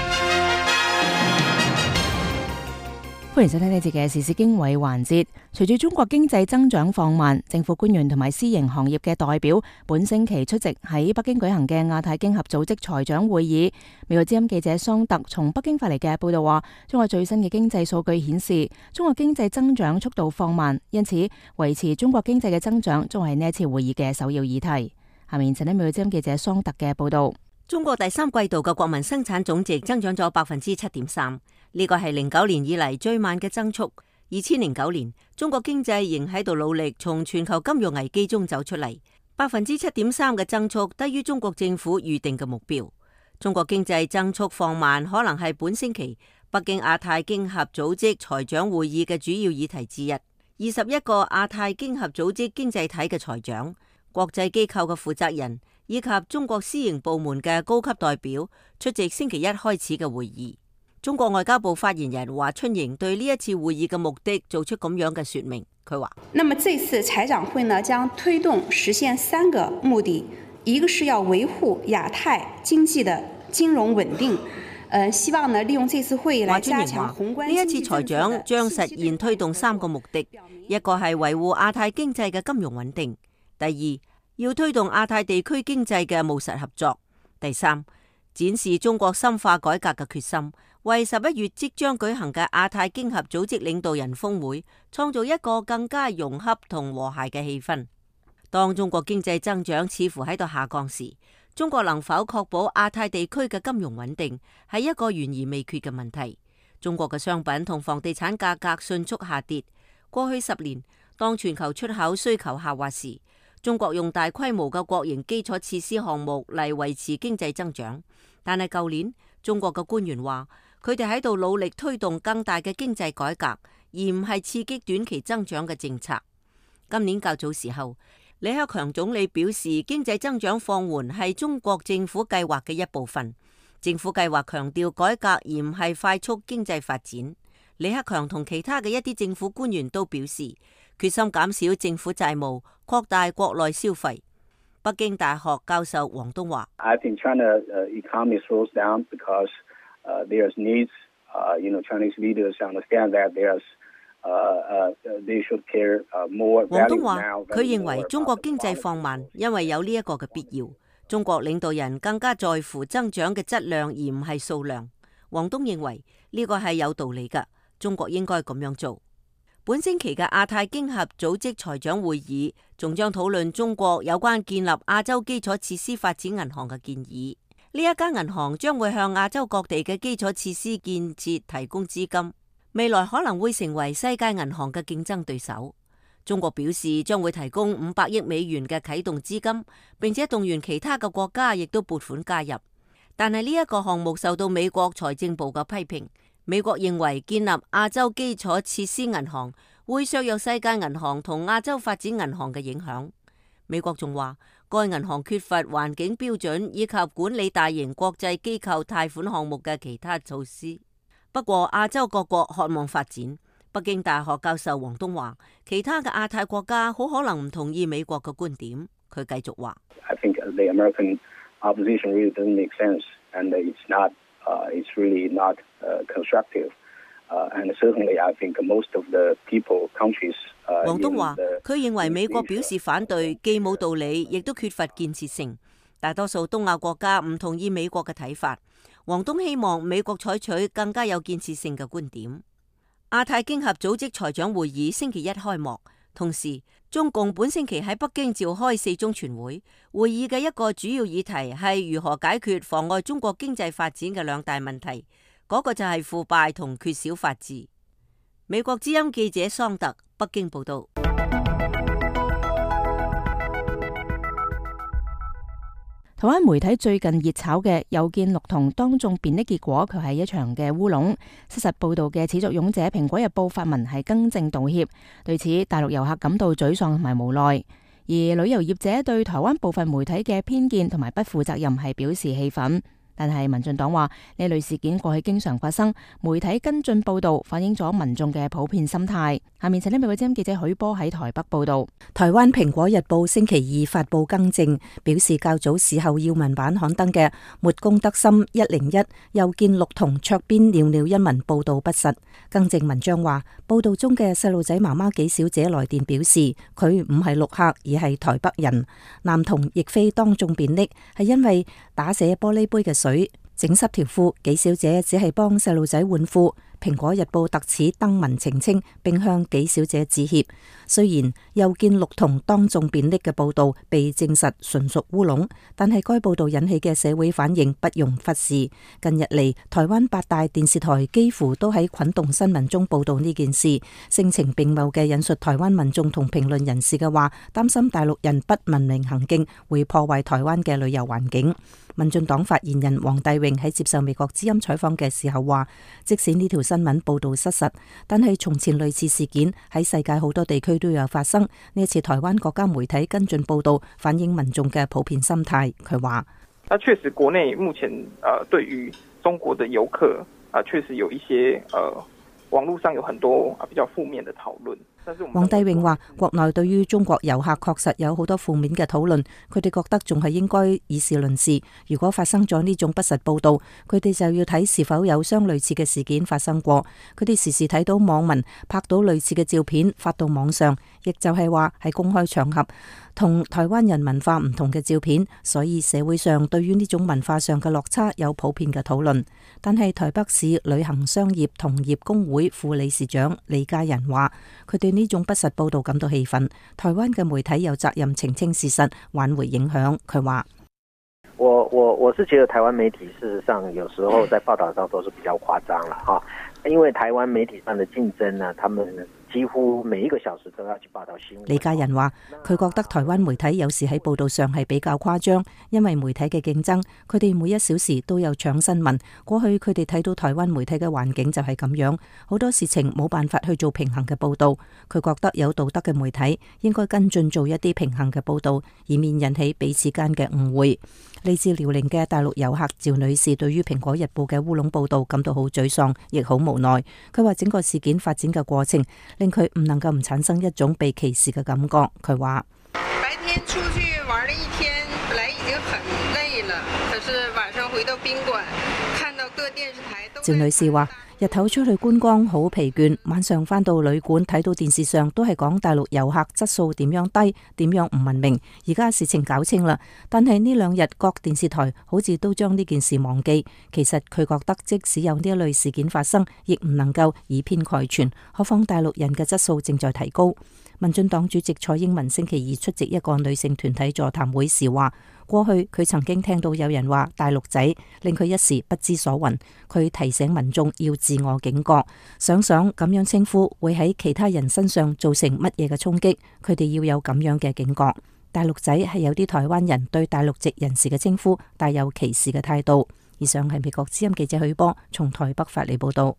歡迎收聽呢節嘅時事經緯環節。隨住中國經濟增長放慢，政府官員同埋私營行業嘅代表本星期出席喺北京舉行嘅亞太經合組織財長會議。美國之音記者桑特從北京發嚟嘅報道話，中國最新嘅經濟數據顯示，中國經濟增長速度放慢，因此維持中國經濟嘅增長將係呢一次會議嘅首要議題。下面請聽美國之音記者桑特嘅報道。 中國第三季度嘅國民生產總值增長咗百分之七點三，呢個係零九年以嚟最慢嘅增速。二千零九年，中國經濟仍喺度努力從全球金融危機中走出嚟，百分之七點三嘅增速低於中國政府預定嘅目標。中國經濟增速放慢可能係本星期北京亞太經合組織財長會議嘅主要議題之一。二十一個亞太經合組織經濟體嘅財長、國際機構嘅負責人以及中國私營部門嘅高級代表出席星期一開始嘅會議。中國外交部發言人華春瑩對呢一次會議嘅目的做出咁樣嘅說明。佢話： 那麼這次財長會呢，將推動實現三個目的，一個是要維護亞太經濟的金融穩定。呃，希望呢利用這次會議來加強宏觀經濟政策。呢一次財長將實現推動三個目的，一個係維護亞太經濟嘅金融穩定，第二，要推動亞太地區經濟嘅務實合作，第三，展示中國深化改革嘅決心，為十一月即將舉行嘅亞太經合組織領導人峰會創造一個更加融洽同和諧嘅氣氛。當中國經濟增長似乎喺度下降時，中國能否確保亞太地區嘅金融穩定，係一個懸而未決嘅問題。中國嘅商品同房地產價格迅速下跌。過去十年，當全球出口需求下滑時，中國用大規模嘅國營基礎設施項目嚟維持經濟增長，但係舊年中國嘅官員話，佢哋喺度努力推動更大嘅經濟改革，而唔係刺激短期增長嘅政策。今年較早時候，李克強總理表示，經濟增長放緩係中國政府計劃嘅一部分。政府計劃強調改革，而唔係快速經濟發展。李克強同其他嘅一啲政府官員都表示，決心減少政府債務，擴大國內消費。北京大學教授黃東話： I think China economy slows down because there's needs. You know, Chinese leaders understand that there's they should care more. 黃東話佢認為中國經濟放慢，因為有呢一個嘅必要。中國領導人更加在乎增長嘅質量，而唔係數量。黃東認為呢個係有道理㗎，中國應該咁樣做。本星期嘅亞太經合組織財長會議仲將討論中國有關建立亞洲基礎設施發展銀行嘅建議。呢一家銀行將會向亞洲各地嘅基礎設施建設提供資金，未來可能會成為世界銀行嘅競爭對手。中國表示將會提供五百億美元嘅啟動資金，並且動員其他嘅國家亦都撥款加入。但係呢一個項目受到美國財政部嘅批評。美國認為建立亞洲基礎設施銀行會削弱世界銀行同亞洲發展銀行嘅影響。美國仲話，該銀行缺乏環境標準以及管理大型國際機構貸款項目嘅其他措施。不過亞洲各國渴望發展。北京大學教授黃東話，其他嘅亞太國家好可能唔同意美國嘅觀點。佢繼續話： I think the American opposition really doesn't make sense, and it's not. Uh, it's really not uh, constructive, uh, and certainly I think most of the people, countries. 黃東話，佢認為美國表示反對，既冇道理，亦都缺乏建設性。大多數東亞國家唔同意美國嘅睇法， 王東希望美國採取更加有建設性嘅觀點。亞太經合組織財長會議星期一開幕，同時中共本星期喺北京召開四中全會，會議嘅一個主要議題係如何解決妨礙中國經濟發展嘅兩大問題，嗰、那個就係腐敗同缺少法治。美國之音記者桑特北京報道。 台灣媒體最近熱炒嘅有見綠同當眾辯的結果，佢係一場嘅烏龍。失實報道嘅始作俑者《蘋果日報》發文係更正道歉，對此大陸遊客感到沮喪同埋無奈，而旅遊業者對台灣部分媒體嘅偏見同埋不負責任係表示氣憤。但係民進黨話呢類事件過去經常發生，媒體跟進報道反映咗民眾嘅普遍心態。下面請聽美國之音記者許波喺台北報道。 台灣蘋果日報星期二發布更正，表示較早時候要聞版刊登嘅沒公德心一零一又見綠同卓邊寥寥一文報道不實。更正文章話，報道中嘅細路仔媽媽紀小姐來電表示，佢唔係陸客而係台北人。男童亦非當眾便溺，係因為打瀉玻璃杯嘅水整濕條褲，紀小姐只係幫細路仔換褲。蘋果日報特此登文澄清，並向紀小姐致歉。雖然又見綠同當眾便溺嘅報道被證實純屬烏龍，但係該報道引起嘅社會反應不容忽視。近日嚟，台灣八大電視台幾乎都喺滾動新聞中報道呢件事，聲情並茂嘅引述台灣民眾同評論人士嘅話，擔心大陸人不文明行徑會破壞台灣嘅旅遊環境。民進黨發言人黃帝榮喺接受美國之音採訪嘅時候話，即使呢條新聞報道失實，但係從前類似事件喺世界好多地區都有發生。呢一次台灣各家媒體跟進報道，反映民眾嘅普遍心態。佢話： 那確實國內目前呃對於中國的遊客啊，確實有一些呃網絡上有很多比較負面的討論。 黃帝榮話：國內對於中國遊客確實有好多負面嘅討論，佢哋覺得仲係應該以事論事。如果發生咗呢種不實報道，佢哋就要睇是否有相類似嘅事件發生過。佢哋時時睇到網民拍到類似嘅照片發到網上，亦就係話喺公開場合同台灣人文化唔同嘅照片，所以社會上對於呢種文化上嘅落差有普遍嘅討論。但係台北市旅行商業同業公會副理事長李家仁話：佢哋呢種不實報道感到氣憤，台灣嘅媒體有責任澄清事實，挽回影響。佢話： 我我我是覺得台灣媒體事實上有時候在報道上都是比較誇張啦，哈，因為台灣媒體上的競爭呢，他們幾乎每一個小時都要去報道新聞。 李家仁話：佢覺得台灣媒體有時喺報道上係比較誇張，因為媒體嘅競爭，佢哋每一小時都有搶新聞。過去佢哋睇到台灣媒體嘅環境就係咁樣，好多事情冇辦法去做平衡嘅報道。佢覺得有道德嘅媒體應該跟進做一啲平衡嘅報道，以免引起彼此間嘅誤會。嚟自遼寧嘅大陸遊客趙女士對於蘋果日報嘅烏龍報道感到好沮喪，亦好無奈。佢話整個事件發展嘅過程令佢唔能夠唔產生一種被歧視嘅感覺。佢話： 白天出去玩了一天，本來已經很累了，可是晚上回到賓館，看到各電視台都。趙女士話：日頭出去觀光好疲倦，晚上返到旅館睇到電視上都係講大陸遊客質素點樣低，點樣唔文明。而家事情搞清啦，但係呢兩日各電視台好似都將呢件事忘記。其實佢覺得即使有呢一類事件發生，亦唔能夠以偏概全。何況大陸人嘅質素正在提高。民進黨主席蔡英文星期二出席一個女性團體座談會時話：過去佢曾經聽到有人話大陸仔，令佢一時不知所云。佢提醒民眾要自我警覺，想想咁樣稱呼會喺其他人身上造成乜嘢嘅衝擊，佢哋要有咁樣嘅警覺。大陸仔係有啲台灣人對大陸籍人士嘅稱呼帶有歧視嘅態度。以上係美國之音記者許波從台北發嚟報道。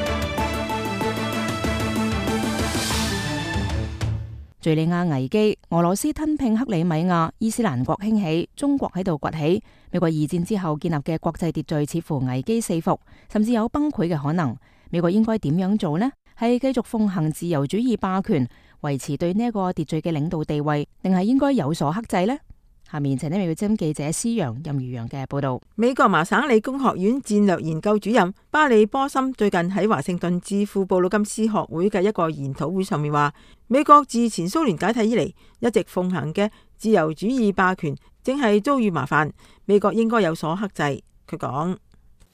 敘利亞危機，俄羅斯吞併克里米亞，伊斯蘭國興起，中國喺度崛起。美國二戰之後建立嘅國際秩序似乎危機四伏，甚至有崩潰嘅可能。美國應該點樣做呢？係繼續奉行自由主義霸權，維持對呢一個秩序嘅領導地位，定係應該有所克制呢？下面請聽美國之音記者施陽任如陽嘅報道。 美國麻省理工學院戰略研究主任巴里波森最近喺華盛頓智庫布魯金斯學會嘅一個研討會上面話，美國自前蘇聯解體以嚟一直奉行嘅自由主義霸權正係遭遇麻煩，美國應該有所克制。佢講：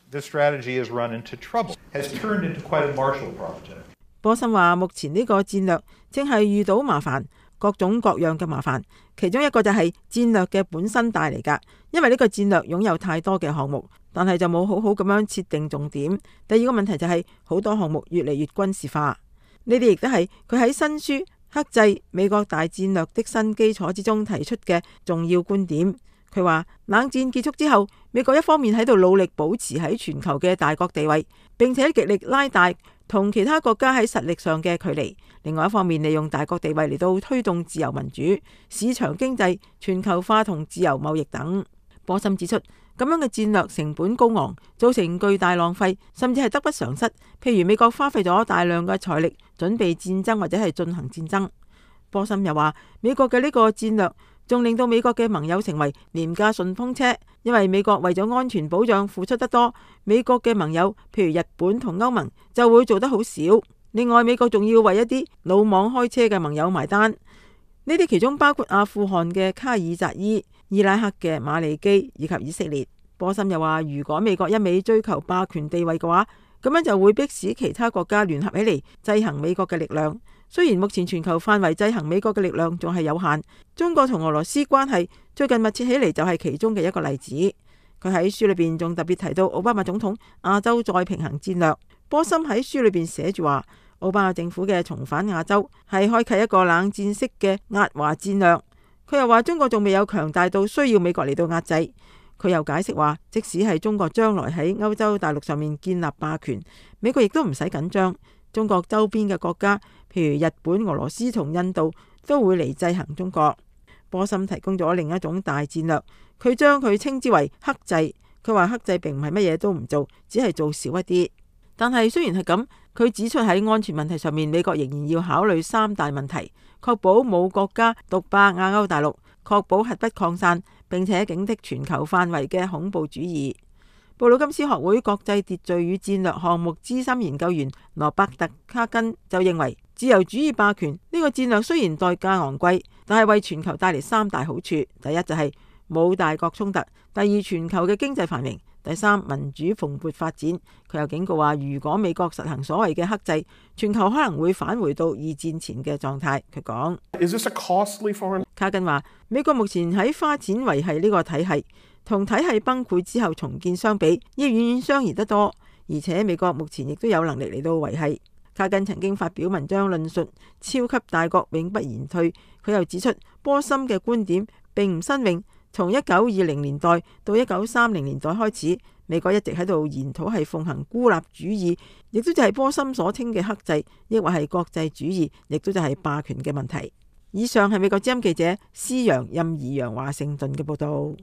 This strategy has run into trouble, has turned into quite a Marshall project. 波森話：目前呢個戰略正係遇到麻煩，各種各樣嘅麻煩，其中一個就係戰略嘅本身帶嚟㗎，因為呢個戰略擁有太多嘅項目，但係就冇好好咁樣設定重點。第二個問題就係好多項目越嚟越軍事化，呢啲亦都係佢喺新書《克制美國大戰略的新基礎》之中提出嘅重要觀點。佢話冷戰結束之後，美國一方面喺度努力保持喺全球嘅大國地位，並且極力拉大同其他國家喺實力上嘅距離；另外一方面利用大國地位嚟到推動自由民主、市場經濟、全球化同自由貿易等。波森指出，咁樣嘅戰略成本高昂，造成巨大浪費，甚至係得不償失。譬如美國花費咗大量嘅財力準備戰爭或者係進行戰爭。波森又話，美國嘅呢個戰略仲令到美國嘅盟友成為廉價順風車，因為美國為咗安全保障付出得多，美國嘅盟友譬如日本同歐盟就會做得好少。另外，美國仲要為一啲魯莽開車嘅盟友埋單，呢啲其中包括阿富汗嘅卡爾扎伊、伊拉克嘅馬利基以及以色列。波森又話，如果美國一味追求霸權地位嘅話，咁樣就會迫使其他國家聯合起嚟制衡美國嘅力量。雖然目前全球範圍制衡美國嘅力量仲係有限，中國同俄羅斯關係最近密切起嚟就係其中嘅一個例子。佢喺書裏邊仲特別提到奧巴馬總統亞洲再平衡戰略。波森喺書裏邊寫住話，奧巴馬政府嘅重返亞洲係開啟一個冷戰式嘅壓華戰略。佢又話中國仲未有強大到需要美國嚟到壓制。佢又解釋話，即使係中國將來喺歐洲大陸上面建立霸權，美國亦都唔使緊張。中國周邊嘅國家，譬如日本、俄羅斯同印度，都會嚟制衡中國。波森提供咗另一種大戰略，佢將佢稱之為克制。佢話克制並唔係乜嘢都唔做，只係做少一啲。但係雖然係咁，佢指出喺安全問題上面，美國仍然要考慮三大問題：確保冇國家獨霸亞歐大陸，確保核不擴散，並且警惕全球範圍嘅恐怖主義。布魯金斯學會國際秩序與戰略項目資深研究員羅伯特卡根就認為，自由主義霸權呢個戰略雖然代價昂貴，但係為全球帶嚟三大好處。第一就係冇大國衝突，第二全球嘅經濟繁榮，第三民主蓬勃發展。佢又警告話，如果美國實行所謂嘅克制，全球可能會返回到二戰前嘅狀態。佢講，Is this a costly foreign？卡根話，美國目前喺花錢維繫呢個體系，同體系崩潰之後重建相比，要遠遠相宜得多，而且美國目前亦都有能力嚟到維繫。卡根曾經發表文章論述超級大國永不言退。佢又指出，波森嘅觀點並唔新穎，從一九二零年代到一九三零年代開始，美國一直喺度研討係奉行孤立主義，亦都就係波森所稱嘅克制，抑或係國際主義，亦都就係霸權嘅問題。以上係美國之音記者施陽任怡陽華盛頓嘅報道。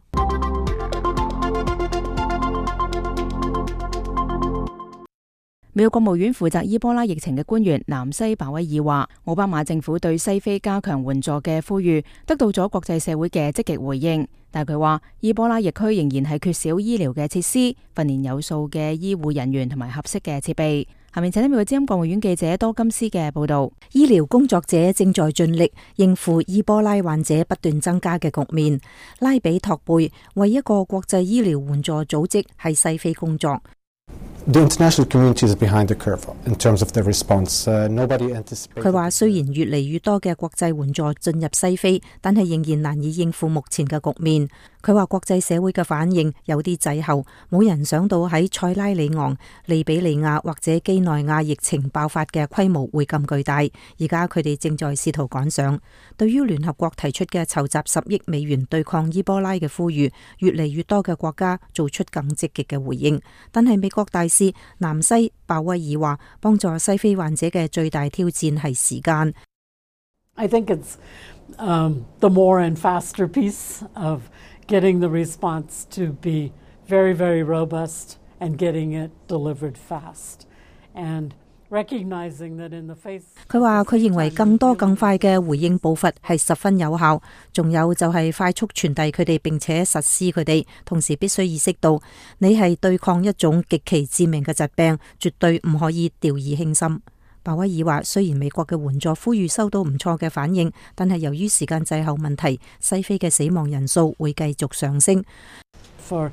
美國國務院負責伊波拉疫情嘅官員南西鮑威爾話，奧巴馬政府對西非加強援助嘅呼籲得到咗國際社會嘅積極回應，但係佢話伊波拉疫區仍然係缺少醫療嘅設施、訓練有素嘅醫護人員同埋合適嘅設備。下面請聽美國之音國務院記者多金斯嘅報道。 醫療工作者正在盡力應付伊波拉患者不斷增加嘅局面。拉比托貝為一個國際醫療援助組織喺西非工作。 The international community is behind the curve in terms of the response. Uh, nobody anticipated. 佢話雖然越嚟越多嘅國際援助進入西非，但係仍然難以應付目前嘅局面。佢話國際社會嘅反應有啲滯後，冇人想到喺塞拉利昂、利比里亞或者幾內亞疫情爆發嘅規模會咁巨大。而家佢哋正在試圖趕上。對於聯合國提出嘅籌集十億美元對抗伊波拉嘅呼籲，越嚟越多嘅國家做出更積極嘅回應。但係美國大使南西鮑威爾話，幫助西非患者嘅最大挑戰係時間。 I think it's um, the more and faster piece of getting the response to be very, very robust and getting it delivered fast. And recognizing that in the face 佢話佢認為更多更快嘅回應步伐係十分有效，仲有就係快速傳遞佢哋並且實施佢哋，同時必須意識到你係對抗一種極其致命嘅疾病，絕對唔可以掉以輕心。鮑威爾話，雖然美國嘅援助呼籲收到唔錯嘅反應，但係由於時間滯後問題，西非嘅死亡人數會繼續上升。 For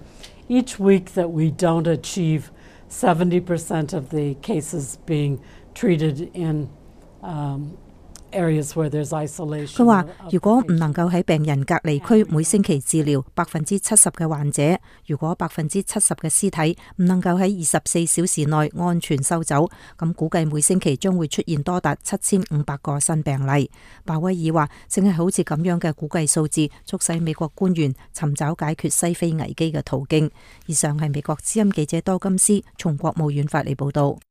each week that we don't achieve seventy percent of the cases being treated in um, areas where there's isolation. 佢話：如果唔能夠喺病人隔離區每星期治療百分之七十嘅患者，如果百分之七十嘅屍體唔能夠喺二十四小時內安全收走，咁估計每星期將會出現多達七千五百個新病例。鮑威爾話：正係好似咁樣嘅估計數字，促使美國官員尋找解決西非危機嘅途徑。以上係美國之音記者多金斯從國務院發嚟報導。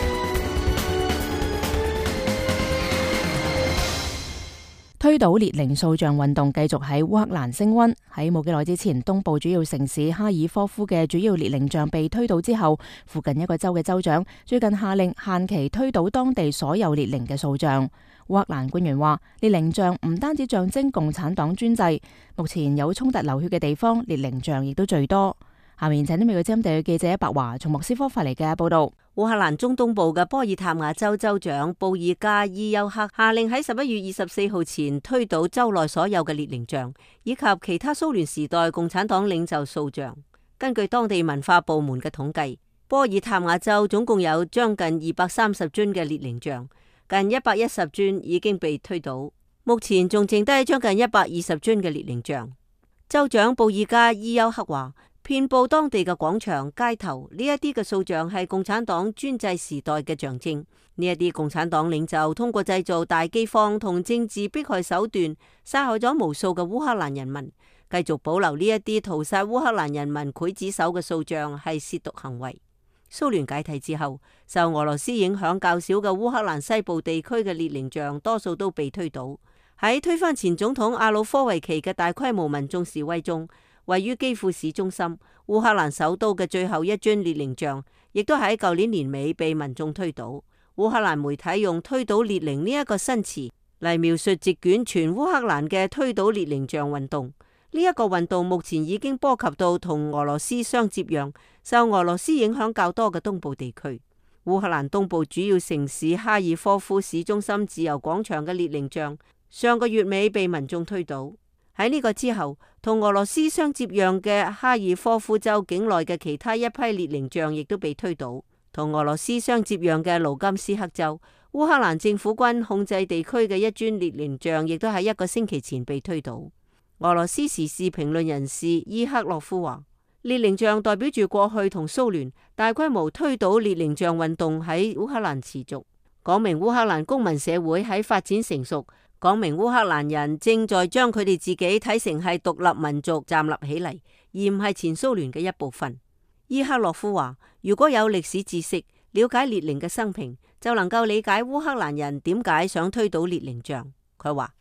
推倒列寧塑像運動繼續喺烏克蘭升溫。喺冇幾耐之前，東部主要城市哈爾科夫嘅主要列寧像被推倒之後，附近一個州嘅州長最近下令限期推倒當地所有列寧嘅塑像。烏克蘭官員話，列寧像唔單止象徵共產黨專制，目前有衝突流血嘅地方，列寧像亦都最多。下面請啲美國之音地區記者白華從莫斯科發嚟嘅報道。 烏克蘭中東部嘅波爾塔瓦州州長布爾加伊丘克下令喺十一月二十四號前推倒州內所有嘅列寧像以及其他蘇聯時代共產黨領袖塑像。根據當地文化部門嘅統計，波爾塔瓦州總共有將近二百三十尊嘅列寧像，近一百一十尊已經被推倒，目前仲剩低將近一百二十尊嘅列寧像。州長布爾加伊丘克話，遍佈當地嘅廣場、街頭，呢一啲嘅塑像係共產黨專制時代嘅象徵。呢一啲共產黨領袖通過製造大饑荒同政治迫害手段，殺害咗無數嘅烏克蘭人民。繼續保留呢一啲屠殺烏克蘭人民劊子手嘅塑像係褻瀆行為。蘇聯解體之後，受俄羅斯影響較少嘅烏克蘭西部地區嘅列寧像，多數都被推倒。喺推翻前總統亞努科維奇嘅大規模民眾示威中，位於基輔市中心烏克蘭首都嘅最後一尊列寧像，亦都喺舊年年尾被民眾推倒。烏克蘭媒體用推倒列寧呢一個新詞嚟描述席捲全烏克蘭嘅推倒列寧像運動。呢、這、一個運動目前已經波及到同俄羅斯相接壤、受俄羅斯影響較多嘅東部地區。烏克蘭東部主要城市哈爾科夫市中心自由廣場嘅列寧像，上個月尾被民眾推倒。喺呢個之後，同俄羅斯相接壤嘅哈爾科夫州境內嘅其他一批列寧像亦都被推倒。同俄羅斯相接壤嘅盧甘斯克州，烏克蘭政府軍控制地區嘅一尊列寧像亦都喺一個星期前被推倒。俄羅斯時事評論人士伊克洛夫話，列寧像代表住過去同蘇聯大規模推倒列寧像運動喺烏克蘭持續，講明烏克蘭公民社會喺發展成熟，講明烏克蘭人正在將佢哋自己睇成係獨立民族站立起嚟，而唔係前蘇聯嘅一部分。伊克洛夫話，如果有歷史知識，了解列寧嘅生平，就能夠理解烏克蘭人點解想推倒列寧像。佢話，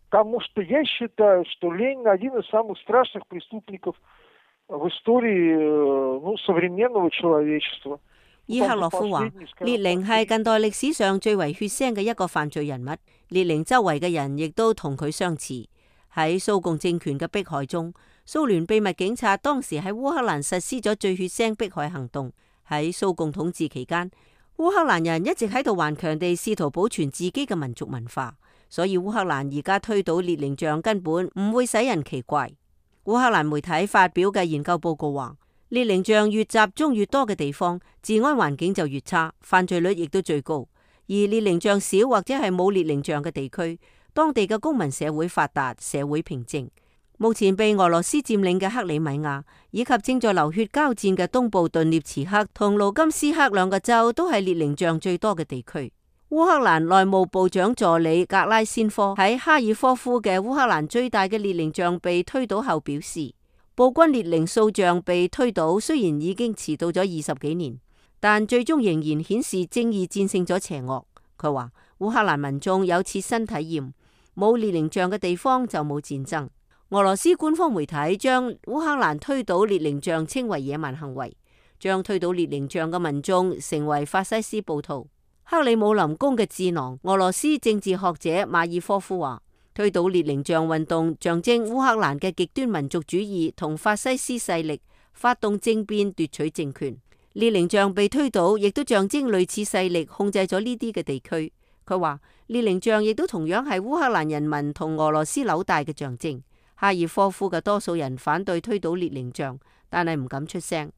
伊克洛夫話，列寧係近代歷史上最為血腥嘅一個犯罪人物。列寧周圍嘅人亦都同佢相似。喺蘇共政權嘅迫害中，蘇聯秘密警察當時喺烏克蘭實施咗最血腥迫害行動。喺蘇共統治期間，烏克蘭人一直喺度頑強地試圖保存自己嘅民族文化，所以烏克蘭而家推倒列寧像根本唔會使人奇怪。烏克蘭媒體發表嘅研究報告話，列寧像越集中越多嘅地方，治安環境就越差，犯罪率亦都最高。而列寧像少或者係冇列寧像嘅地區，當地嘅公民社會發達，社會平靜。目前被俄羅斯佔領嘅克里米亞，以及正在流血交戰嘅東部頓涅茨克同盧甘斯克兩個州，都係列寧像最多嘅地區。烏克蘭內務部長助理格拉先科喺哈爾科夫嘅烏克蘭最大嘅列寧像被推倒後表示，暴君列寧塑像被推倒雖然已經遲到咗二十幾年，但最終仍然顯示正義戰勝咗邪惡。佢話烏克蘭民眾有切身體驗，冇列寧像嘅地方就冇戰爭。俄羅斯官方媒體將烏克蘭推倒列寧像稱為野蠻行為，將推倒列寧像嘅民眾成為法西斯暴徒。克里姆林宮嘅智囊俄羅斯政治學者馬爾科夫話，推倒列寧像運動象徵烏克蘭嘅極端民族主義同法西斯勢力發動政變奪取政權。列寧像被推倒亦都象徵類似勢力控制咗呢啲嘅地區。佢話列寧像亦都同樣係烏克蘭人民同俄羅斯紐帶嘅象徵。哈爾科夫嘅多數人反對推倒列寧像，但係唔敢出聲。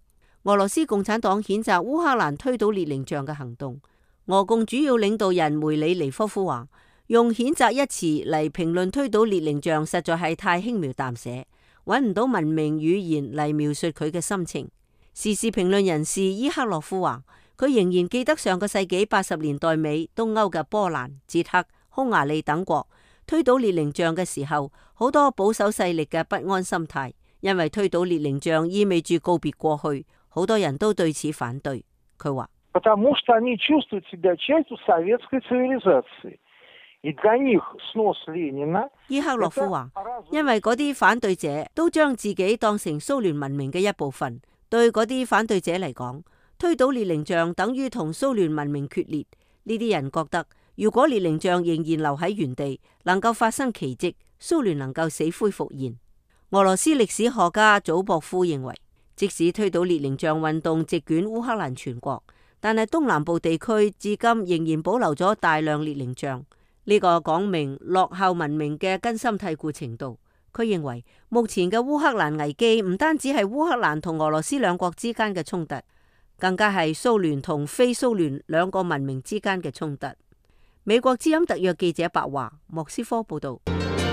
俄羅斯共產黨譴責烏克蘭推倒列寧像嘅行動。俄共主要領導人梅里尼科夫話，用譴責一詞嚟評論推倒列寧像實在係太輕描淡寫，揾唔到文明語言嚟描述佢嘅心情。時事評論人士伊克洛夫話，佢仍然記得上個世紀八十年代尾東歐嘅波蘭、捷克、匈牙利等國推倒列寧像嘅時候，好多保守勢力嘅不安心態，因為推倒列寧像意味住告別過去，好多人都對此反對。佢話，伊克洛夫話，因為嗰啲反對者都將自己當成蘇聯文明嘅一部分，對嗰啲反對者嚟講，推倒列寧像等於同蘇聯文明決裂。呢啲人覺得，如果列寧像仍然留喺原地，能夠發生奇蹟，蘇聯能夠死灰復燃。俄羅斯歷史學家祖博夫認為，即使推倒列寧像運動席捲烏克蘭全國，但係東南部地區至今仍然保留咗大量列寧像，呢個講明落後文明嘅根深蒂固程度。佢認為目前嘅烏克蘭危機唔單止係烏克蘭同俄羅斯兩國之間嘅衝突，更加係蘇聯同非蘇聯兩個文明之間嘅衝突。美國之音特約記者白華，莫斯科報道。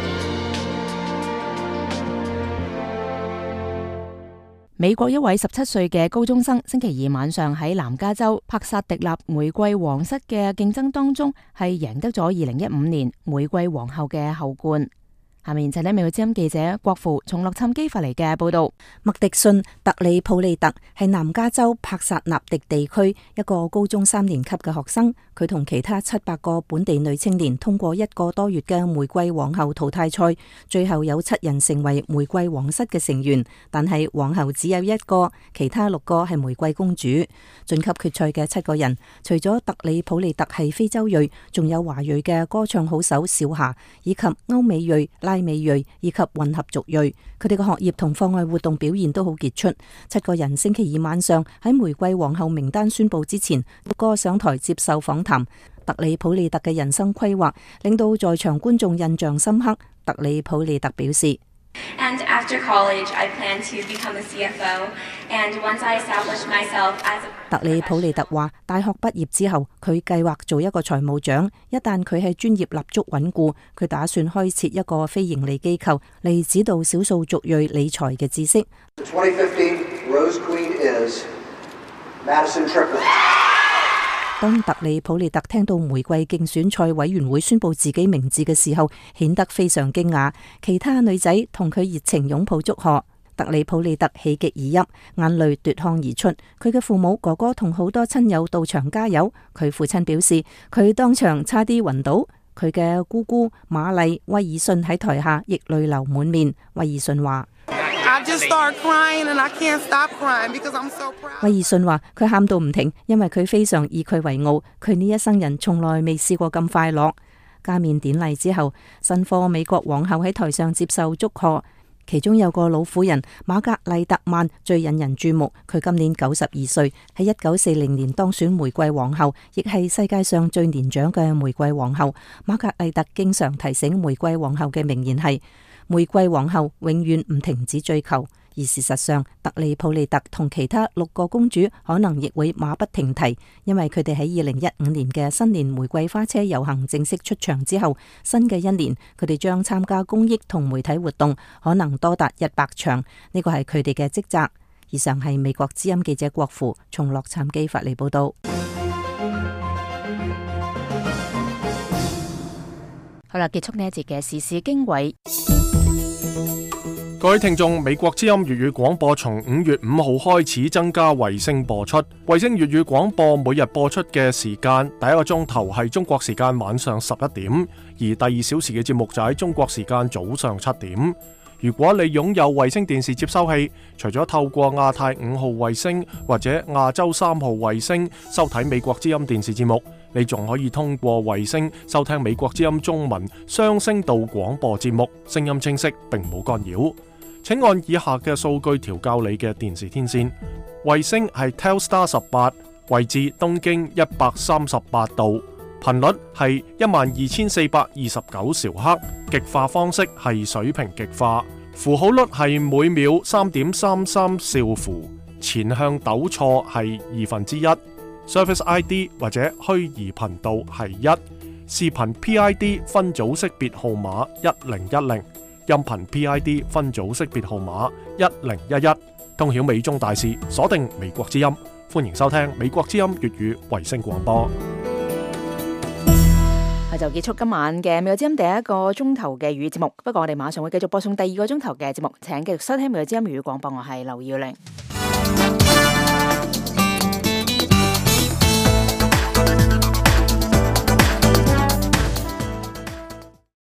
美國一位十七歲嘅高中生星期二晚上喺南加州帕薩迪納玫瑰皇室嘅競爭當中，係贏得咗二零一五年玫瑰皇后嘅后冠。下面就睇美國之音記者郭富從洛杉磯發嚟嘅報道。 麥迪遜特里普利特係南加州帕薩納迪地區一個高中三年級嘅學生，佢同其他七百個本地女青年通過一個多月嘅玫瑰皇后淘汰賽，最後有七人成為玫瑰皇室嘅成員，但係皇后只有一個，其他六個係玫瑰公主。晉級決賽嘅七個人，除咗特里普利特係非洲裔，仲有華裔嘅歌唱好手小霞，以及歐美裔、拉美裔以及混合族裔，佢哋嘅學業同課外活動表現都好傑出。七個人星期二晚上喺玫瑰皇后名單宣布之前，六個上台接受訪談。特里普利特嘅人生規劃令到在場觀眾印象深刻。特里普利特表示 And after college, I plan to become a C F O. And once I establish myself as a 特里普利特話，大學畢業之後，佢計劃做一個財務長。一旦佢喺專業立足穩固，佢打算開設一個非盈利機構嚟指導少數族裔理財嘅知識。 twenty fifteen Rose Queen is Madison Triplett。 當特里普利特聽到玫瑰競選賽委員會宣布自己名字嘅時候，顯得非常驚訝。其他女仔同佢熱情擁抱祝賀。特里普利特喜極而泣，眼淚奪眶而出。佢嘅父母、哥哥同好多親友到場加油。佢父親表示，佢當場差啲暈倒。佢嘅姑姑瑪麗威爾遜喺台下亦淚流滿面。威爾遜話 I just start crying and I can't stop crying because I'm so proud. 威爾遜話佢喊到唔停，因為佢非常以佢為傲。佢呢一生人從來未試過咁快樂。加冕典禮之後，新科美國皇后喺台上接受祝賀，其中有個老婦人瑪格麗特曼最引人注目。佢今年九十二歲，喺一九四零年當選玫瑰皇后，亦係世界上最年長嘅玫瑰皇后。瑪格麗特經常提醒玫瑰皇后嘅名言係：玫瑰皇后永遠唔停止追求。而事實上，特里普利特同其他六個公主可能亦會馬不停蹄，因為佢哋喺二零一五年嘅新年玫瑰花車遊行正式出場之後，新嘅一年佢哋將參加公益同媒體活動，可能多達一百場。呢個係佢哋嘅職責。以上係美國之音記者郭富從洛杉磯發嚟報道。 好啦，結束呢一節嘅時事經緯。 各位聽眾，美國之音粵語廣播從五月五號開始增加衛星播出。衛星粵語廣播每日播出嘅時間，第一個鐘頭係中國時間晚上十一點，而第二小時嘅節目就喺中國時間早上七點。如果你擁有衛星電視接收器，除咗透過亞太五號衛星或者亞洲三號衛星收睇美國之音電視節目，你仲可以通過衛星收聽美國之音中文雙聲道廣播節目，聲音清晰並冇干擾。請按以下嘅數據調校你嘅電視天線。衛星係 Telstar 十八，位置東經一百三十八度，頻率係一萬二千四百二十九兆赫，極化方式係水平極化，符號率係每秒三點三三兆符， 前向糾錯係二分之一，Service I D 或者虛擬頻道係一，視頻 P I D 分組識別號碼一零一零，音頻 P I D 分組識別號碼一零一一。通曉美中大事，鎖定美國之音，歡迎收聽美國之音粵語衛星廣播。 就結束今晚嘅美國之音第一個鐘頭嘅粵語節目。不過我哋馬上會繼續播送第二個鐘頭嘅節目，請繼續收聽美國之音粵語廣播。我係劉耀玲。